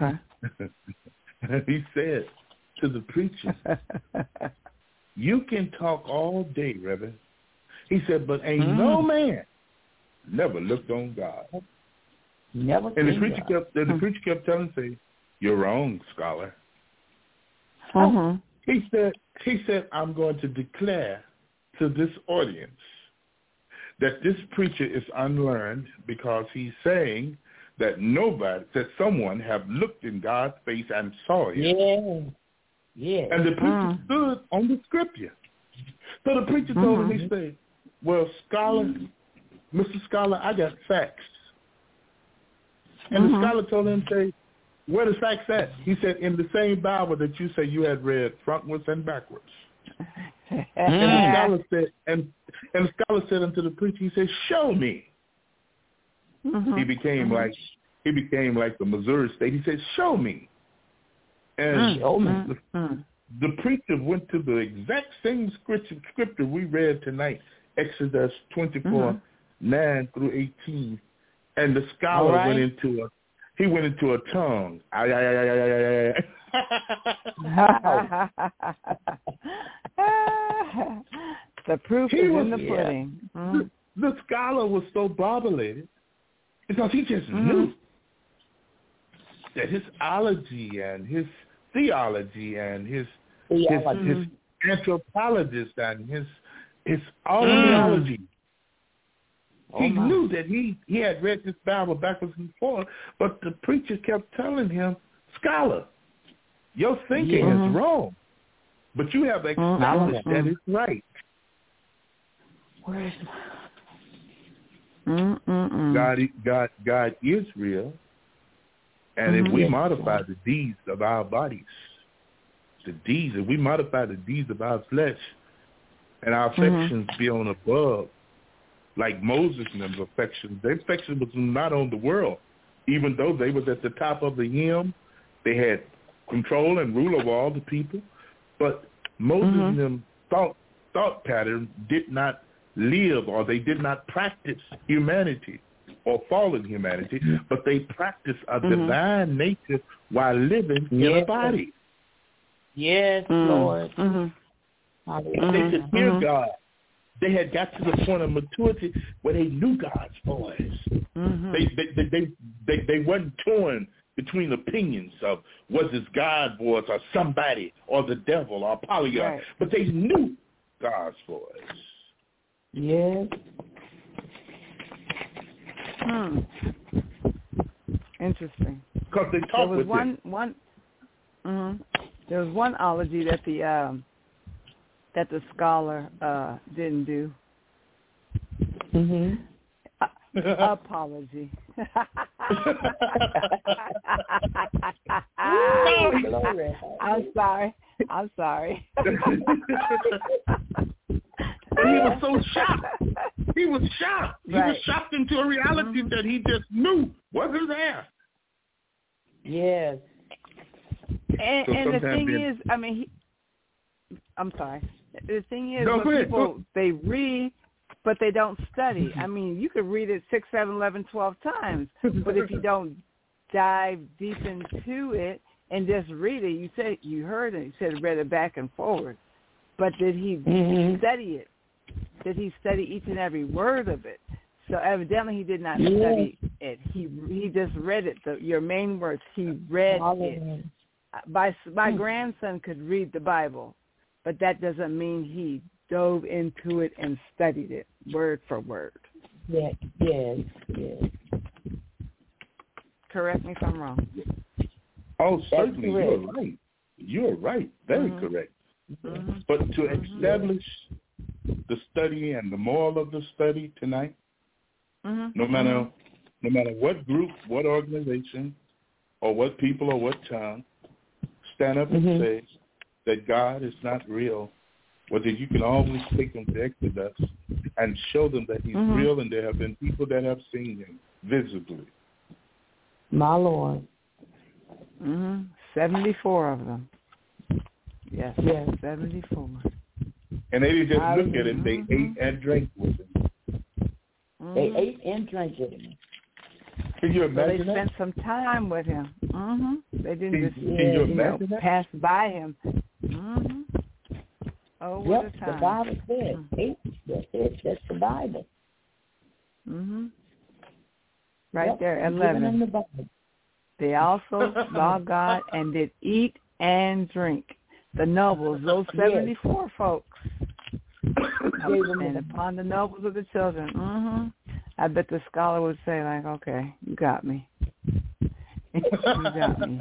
And he said to the preacher, you can talk all day, Reverend. He said, but ain't no man never looked on God. Never. And the preacher kept telling him, say, you're wrong, scholar. He said, I'm going to declare to this audience that this preacher is unlearned because he's saying that someone have looked in God's face and saw him. Yeah. And the preacher stood on the scripture. So the preacher told him, he said, well, scholar, Mr. Scholar, I got facts. And the scholar told him, say, where the facts at? He said, in the same Bible that you say you had read frontwards and backwards. And the scholar said, and the scholar said unto the preacher, he said, show me. He became like the Missouri State. He said, show me. And the preacher went to the exact same scripture we read tonight, Exodus 24, 9 through 18. And the scholar went into a tongue. The proof is in the pudding. The scholar was so bobbleheaded because he just knew that his ology and his theology and his anthropologist and his ology. He knew that he had read this Bible backwards and forwards, but the preacher kept telling him, scholar, your thinking is wrong, but you have acknowledged that it's right. Where's God is real, and if we modify the deeds of our bodies, if we modify the deeds of our flesh, and our affections be on above, like Moses and them affections. Their affection was not on the world. Even though they was at the top of the hymn, they had control and rule over all the people. But Moses and them thought pattern did not live, or they did not practice humanity or fallen humanity, but they practiced a divine nature while living in a body. Yes, Lord. They could hear God. They had got to the point of maturity where they knew God's voice. They weren't torn between opinions of was this God's voice or somebody or the devil or Polygon, but they knew God's voice. Yes. Interesting. Because they talked with him. There was one ology that the scholar didn't do. Apology. I'm sorry. He was so shocked. He was shocked. He was shocked into a reality that he just knew wasn't there. Yes. And the thing is, I mean, I'm sorry. The thing is, people, they read, but they don't study. I mean, you could read it 6, 7, 11, 12 times, but if you don't dive deep into it and just read it, you heard it, you said read it back and forward. But did he study it? Did he study each and every word of it? So evidently he did not study it. He just read it. Your main words, he read it. My grandson could read the Bible, but that doesn't mean he dove into it and studied it word for word. Yes. Correct me if I'm wrong. Oh, certainly, you're right. You're right. Very correct. But to establish the study and the moral of the study tonight, no matter what group, what organization, or what people or what town, stand up and say that God is not real, or that you can always take them to Exodus and show them that he's real, and there have been people that have seen him visibly. My Lord. 74 of them. Yes, 74. And they didn't just look at him, they ate and drank with him. They ate and drank with him. Can you imagine they spent some time with him. They didn't just pass by him. Oh, what a time. The Bible said. That's the Bible. Right there, 11. They also saw God and did eat and drink. The nobles, those 74 folks, and upon the nobles of the children. I bet the scholar would say, like, okay, you got me. You got me.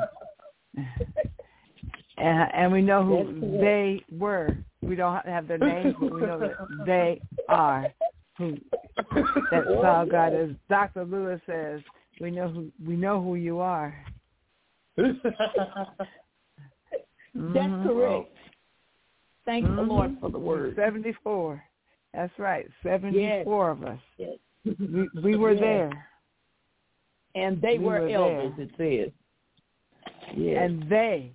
And we know who they were. We don't have their names, but we know that they are who That's all God is. Dr. Lewis says, we know who you are. That's correct. Thank the Lord for the word. 74. That's right. 74 of us. Yes. We were there. And they were elders, it says. Yes. And they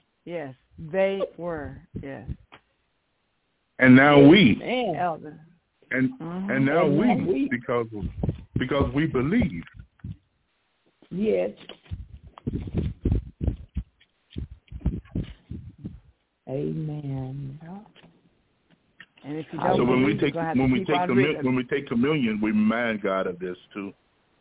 were, yes. And now we. Elder. And now we, because we believe. Yes. Amen. And if you don't so when we believe, take communion, we remind God of this too.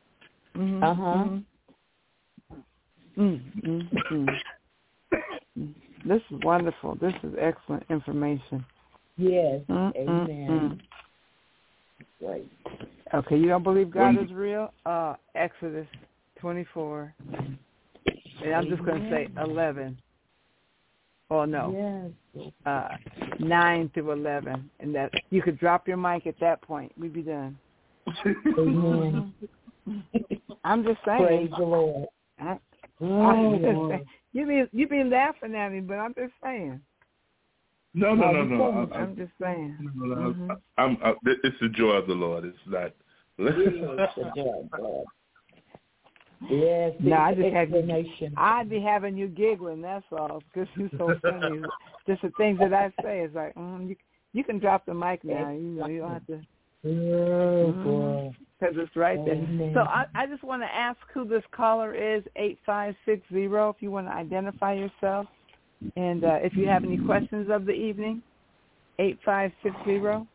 This is wonderful. This is excellent information. Yes. Amen. Right. Okay, you don't believe God is real? Exodus 24. And I'm just going to say 11. Oh, no. Yes. 9 through 11. And that you could drop your mic at that point. We'd be done. Amen. I'm just saying. Praise the Lord. You be laughing at me, but I'm just saying. No. I'm just saying. It's the joy of the Lord. It's not. It's the joy of God. Yes. No, I'd be having you giggling. That's all, because you're so funny. Just the things that I say is like, you can drop the mic now. You don't have to. Because it's right there. So I just want to ask who this caller is, 8560, if you want to identify yourself. And if you have any questions of the evening, 8560.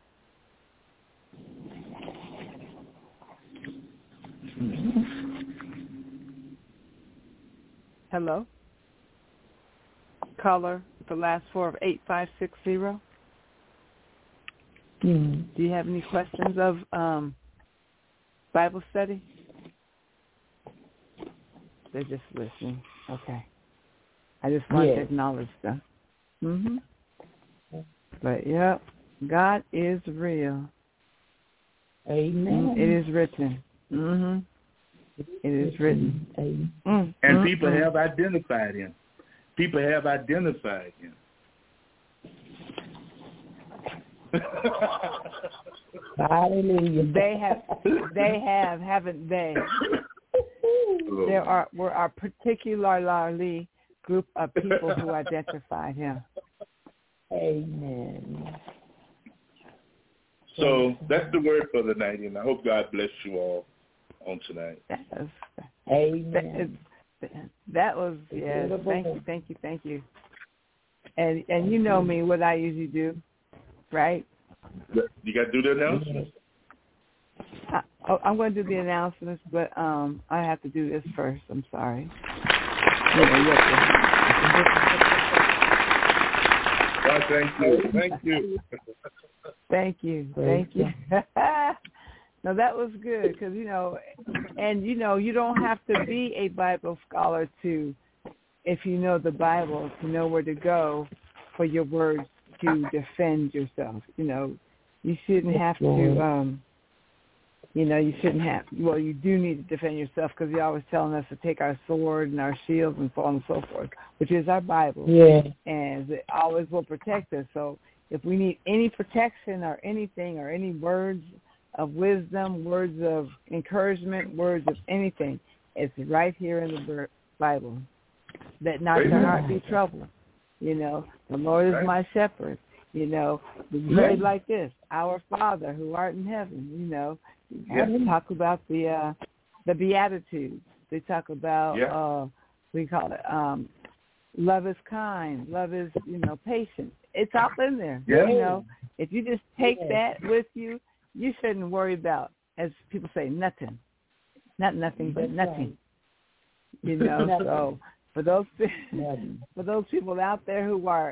Hello? Caller, the last four of 8560. Do you have any questions of Bible study? They're just listening. Okay. I just want to acknowledge them. But, God is real. Amen. It is written. It is written. And people have identified him. Hallelujah. They have, haven't they? We're a particularly group of people who identified him. Amen. So that's the word for the night, and I hope God bless you all on tonight. Amen. That was, Thank you. And you know me, what I usually do, right? You got to do the announcements? I'm going to do the announcements, but I have to do this first. I'm sorry. God, thank you. No, that was good because, you don't have to be a Bible scholar if you know the Bible, to know where to go for your words to defend yourself. You shouldn't have to, you do need to defend yourself because you're always telling us to take our sword and our shields and so on and so forth, which is our Bible. Yeah. And it always will protect us. So if we need any protection or anything or any words of wisdom, words of encouragement, words of anything, it's right here in the Bible. That not your heart be troubled. The Lord is my shepherd. We pray like this: Our Father who art in heaven. They talk about the Beatitudes. They talk about we call it love is kind, love is patient. It's all in there. If you just take that with you, you shouldn't worry about, as people say, nothing. Not nothing, but nothing. So for those people out there who are,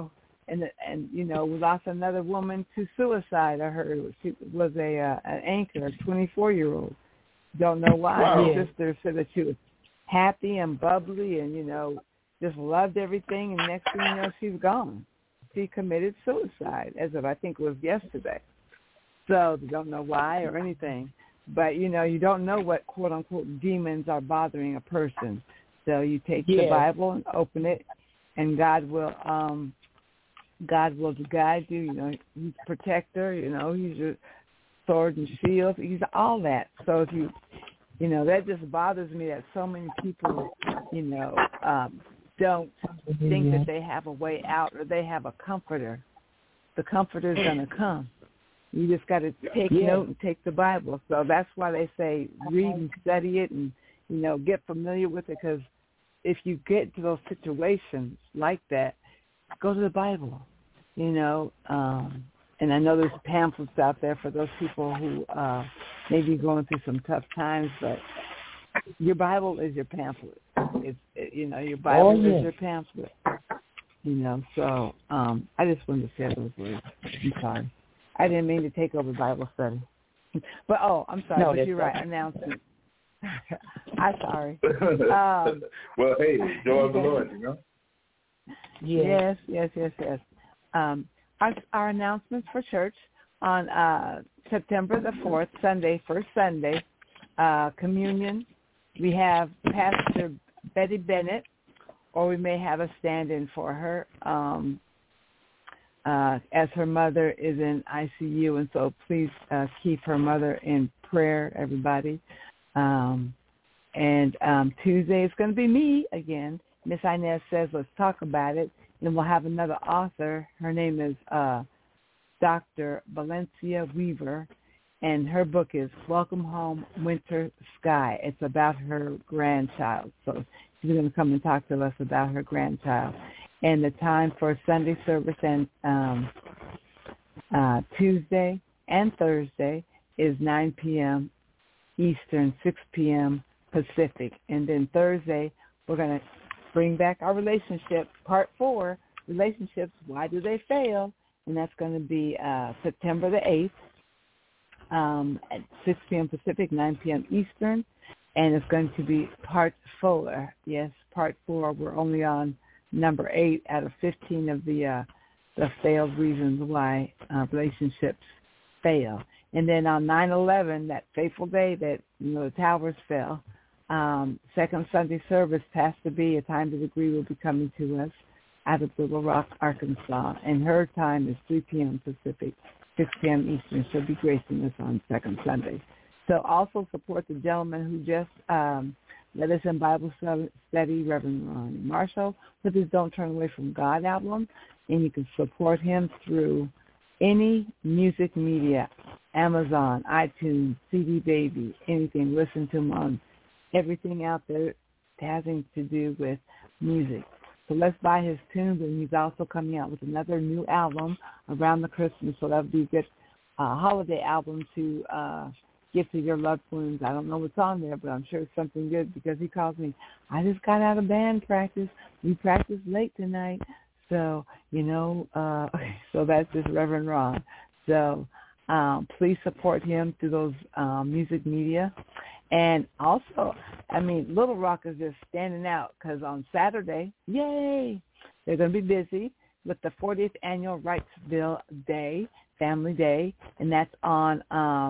we lost another woman to suicide. I heard she was an anchor, a 24-year-old. Don't know why. Wow. Her sister said that she was happy and bubbly and, just loved everything. And next thing you know, she's gone. She committed suicide as of, I think it was yesterday. So they don't know why or anything. But, you know, you don't know what, quote-unquote, demons are bothering a person. So you take the Bible and open it, and God will guide you. You know, He's a protector. You know, He's your sword and shield. He's all that. So if you know, that just bothers me that so many people, you know, don't think that they have a way out or they have a comforter. The comforter's going to come. You just got to take note and take the Bible. So that's why they say read and study it and, you know, get familiar with it, because if you get into those situations like that, go to the Bible, you know. And I know there's pamphlets out there for those people who may be going through some tough times, but your Bible is your pamphlet. You know, your Bible is your pamphlet. You know, so I just wanted to share those words. I'm sorry. I didn't mean to take over Bible study. But, I'm sorry, no, but you're right, announcement. I'm sorry. Well, hey, joy of the Lord, you know? Yes. Our announcements for church on September the 4th, Sunday, first Sunday, communion. We have Pastor Betty Bennett, or we may have a stand-in for her as her mother is in ICU, and so please keep her mother in prayer, everybody. And Tuesday is going to be me again. Miss Inez says, let's talk about it. And we'll have another author. Her name is Dr. Valencia Weaver, and her book is Welcome Home, Winter Sky. It's about her grandchild. So she's going to come and talk to us about her grandchild. And the time for Sunday service and Tuesday and Thursday is 9 p.m. Eastern, 6 p.m. Pacific. And then Thursday, we're going to bring back our relationship, part 4, relationships, why do they fail? And that's going to be September the 8th at 6 p.m. Pacific, 9 p.m. Eastern. And it's going to be part 4. Yes, part 4. We're only on number 8 out of 15 of the failed reasons why relationships fail. And then on 9/11, that fateful day that, you know, the towers fell, second Sunday service, Pastor B, A Time to Agree, will be coming to us out of Little Rock, Arkansas. And her time is 3 p.m. Pacific, 6 p.m. Eastern. She'll be gracing us on second Sunday. So also support the gentleman who just led us in Bible study, Reverend Ronnie Marshall, with his Don't Turn Away from God album. And you can support him through any music media, Amazon, iTunes, CD Baby, anything. Listen to him on everything out there having to do with music. So let's buy his tunes, and he's also coming out with another new album around the Christmas, so that would be a good holiday album to give to your loved ones. I don't know what's on there, but I'm sure it's something good, because he calls me, I just got out of band practice. We practiced late tonight. So, you know, so that's just Reverend Ron. So please support him through those music media. And also, I mean, Little Rock is just standing out, because on Saturday, yay, they're going to be busy with the 40th Annual Wrightsville Day, Family Day, and that's on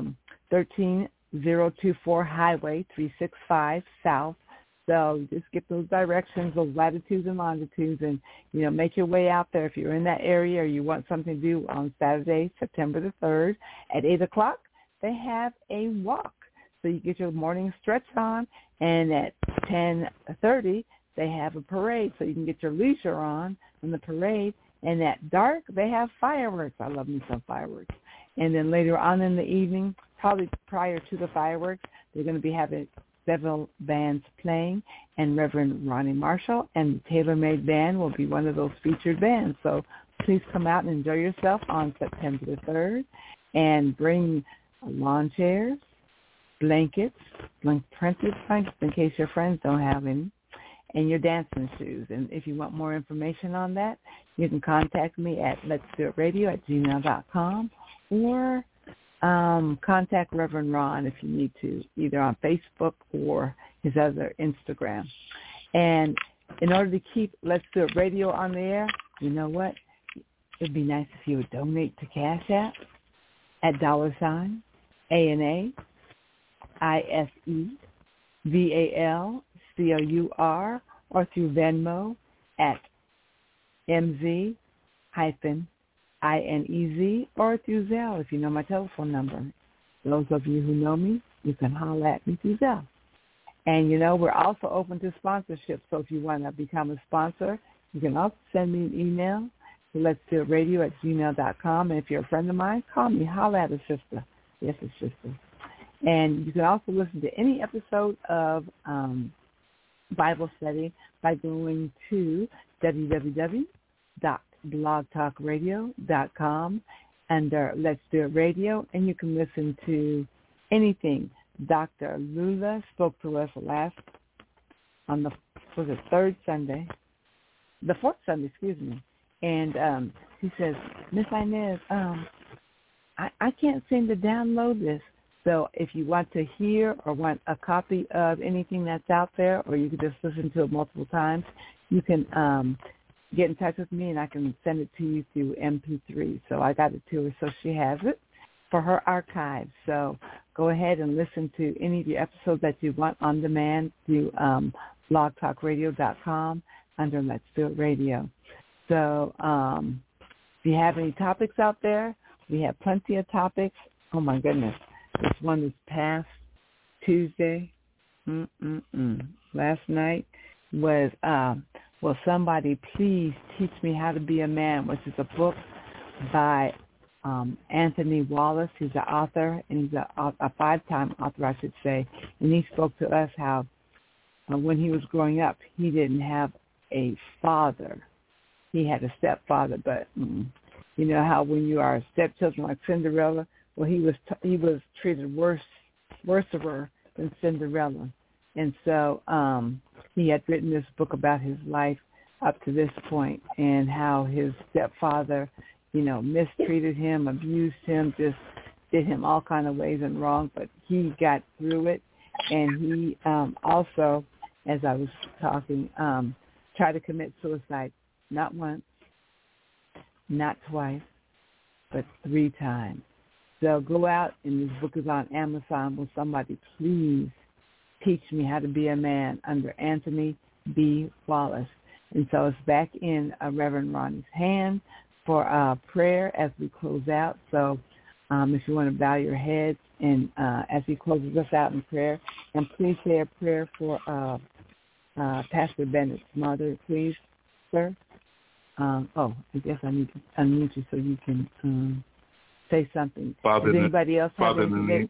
13024 Highway 365 South. So just get those directions, those latitudes and longitudes, and, you know, make your way out there if you're in that area or you want something to do on Saturday, September the 3rd at 8 o'clock. They have a walk. So you get your morning stretch on, and at 10:30 they have a parade, so you can get your leisure on in the parade. And at dark they have fireworks. I love me some fireworks. And then later on in the evening, probably prior to the fireworks, they're going to be having several bands playing, and Reverend Ronnie Marshall and the Tailor Made Band will be one of those featured bands. So please come out and enjoy yourself on September the 3rd, and bring lawn chairs, blankets, printed blankets in case your friends don't have any, and your dancing shoes. And if you want more information on that, you can contact me at letsdoitradio@gmail.com, or contact Reverend Ron if you need to, either on Facebook or his other Instagram. And in order to keep Let's Do It Radio on the air, you know what? It'd be nice if you would donate to Cash App. at $ANAISEVALCOUR or through Venmo at MZ-INEZ or through Zelle if you know my telephone number. Those of you who know me, you can holler at me through Zelle. And, we're also open to sponsorship. So if you want to become a sponsor, you can also send me an email to letsdoitradio@gmail.com. And if you're a friend of mine, call me. Holler at a sister. Yes, a sister. And you can also listen to any episode of Bible study by going to www.blogtalkradio.com under Let's Do It Radio, and you can listen to anything. Dr. Lula spoke to us on the fourth Sunday, and he says, Miss Inez, I can't seem to download this. So if you want to hear or want a copy of anything that's out there, or you can just listen to it multiple times, you can get in touch with me, and I can send it to you through MP3. So I got it to her, so she has it for her archives. So go ahead and listen to any of the episodes that you want on demand through blogtalkradio.com under Let's Do It Radio. So if you have any topics out there, we have plenty of topics. Oh, my goodness. This one is past Tuesday. Last night was, Will Somebody Please Teach Me How to Be a Man, which is a book by Anthony Wallace. He's an author, and he's a 5-time author, I should say. And he spoke to us how when he was growing up, he didn't have a father. He had a stepfather, but you know how when you are stepchildren like Cinderella, well, he was treated worse than Cinderella. And so he had written this book about his life up to this point and how his stepfather, mistreated him, abused him, just did him all kind of ways and wrong, but he got through it. And he also, as I was talking, tried to commit suicide, not once, not twice, but 3 times. So go out, and this book is on Amazon. Will somebody please teach me how to be a man under Anthony B. Wallace? And so it's back in Reverend Ronnie's hand for prayer as we close out. So if you want to bow your heads and as he closes us out in prayer, and please say a prayer for Pastor Bennett's mother, please, sir. I guess I need to unmute you so you can say something. Father, does anybody else have anything?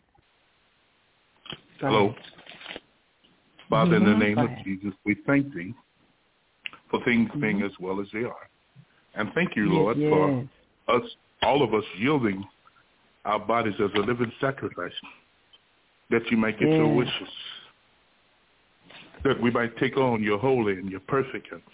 Hello. Father, in the name of Jesus, we thank thee for things being as well as they are. And thank you, Lord, for us, all of us yielding our bodies as a living sacrifice, that you might get your wishes, that we might take on your holy and your perfect and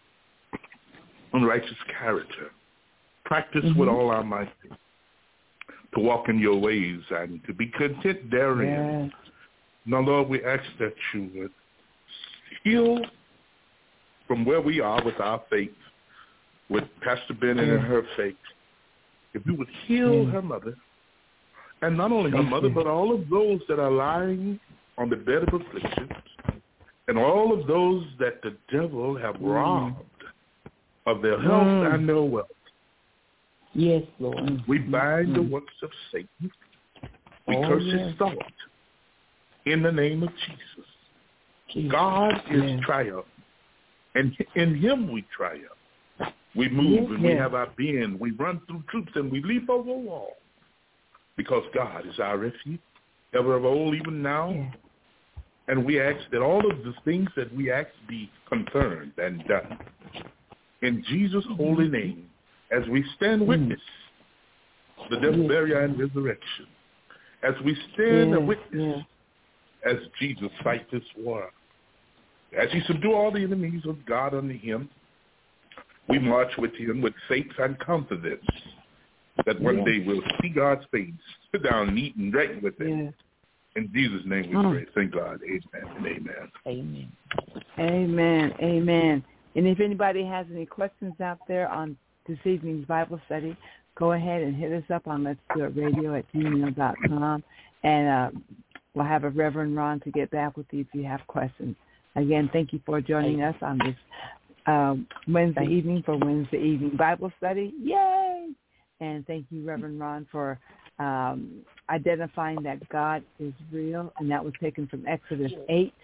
unrighteous character, practice with all our might, to walk in your ways and to be content therein. Yes. Now, Lord, we ask that you would heal from where we are with our faith, with Pastor Bennett and her faith. If you would heal her mother, and not only her mother, but all of those that are lying on the bed of affliction, and all of those that the devil have robbed of their health and their wealth. Yes, Lord. We bind the works of Satan. We curse his thought in the name of Jesus. God is triumph, and in him we triumph. We move and we have our being. We run through troops and we leap over a wall because God is our refuge, ever of old, even now. Yeah. And we ask that all of the things that we ask be confirmed and done. In Jesus' holy name, as we stand witness the death, burial, and resurrection, as we stand a witness as Jesus fights this war, as he subdue all the enemies of God under him, we march with him with faith and confidence that one day we'll see God's face, sit down and eat and drink with him. In Jesus' name we pray. Thank God. Amen and amen. Amen. Amen. Amen. And if anybody has any questions out there on this evening's Bible study, go ahead and hit us up on letsdoitradio@gmail.com, and we'll have a Reverend Ron to get back with you if you have questions. Again, thank you for joining us on this Wednesday evening for Wednesday evening Bible study. Yay! And thank you, Reverend Ron, for identifying that God is real, and that was taken from Exodus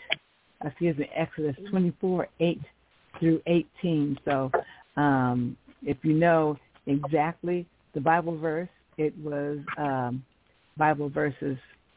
24, 8 through 18. So if you know exactly the Bible verse, it was Bible verses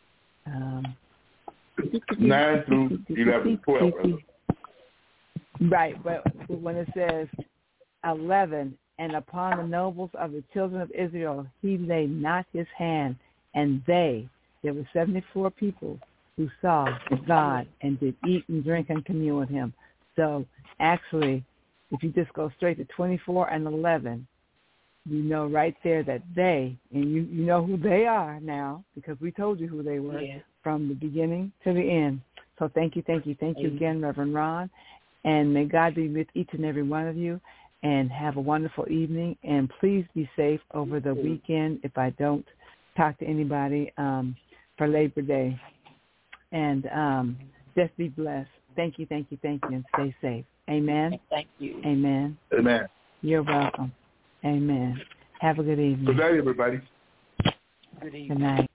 9 through 11, 12. Right, but when it says 11, and upon the nobles of the children of Israel he laid not his hand, and there were 74 people who saw God and did eat and drink and commune with him. So actually, if you just go straight to 24 and 11, you know right there that they, and you know who they are now, because we told you who they were from the beginning to the end. So thank you again, Reverend Ron, and may God be with each and every one of you, and have a wonderful evening, and please be safe over the weekend if I don't talk to anybody for Labor Day, and just be blessed. Thank you, and stay safe. Amen. Thank you. Amen. Amen. You're welcome. Amen. Have a good evening. Good night, everybody. Good evening. Good night.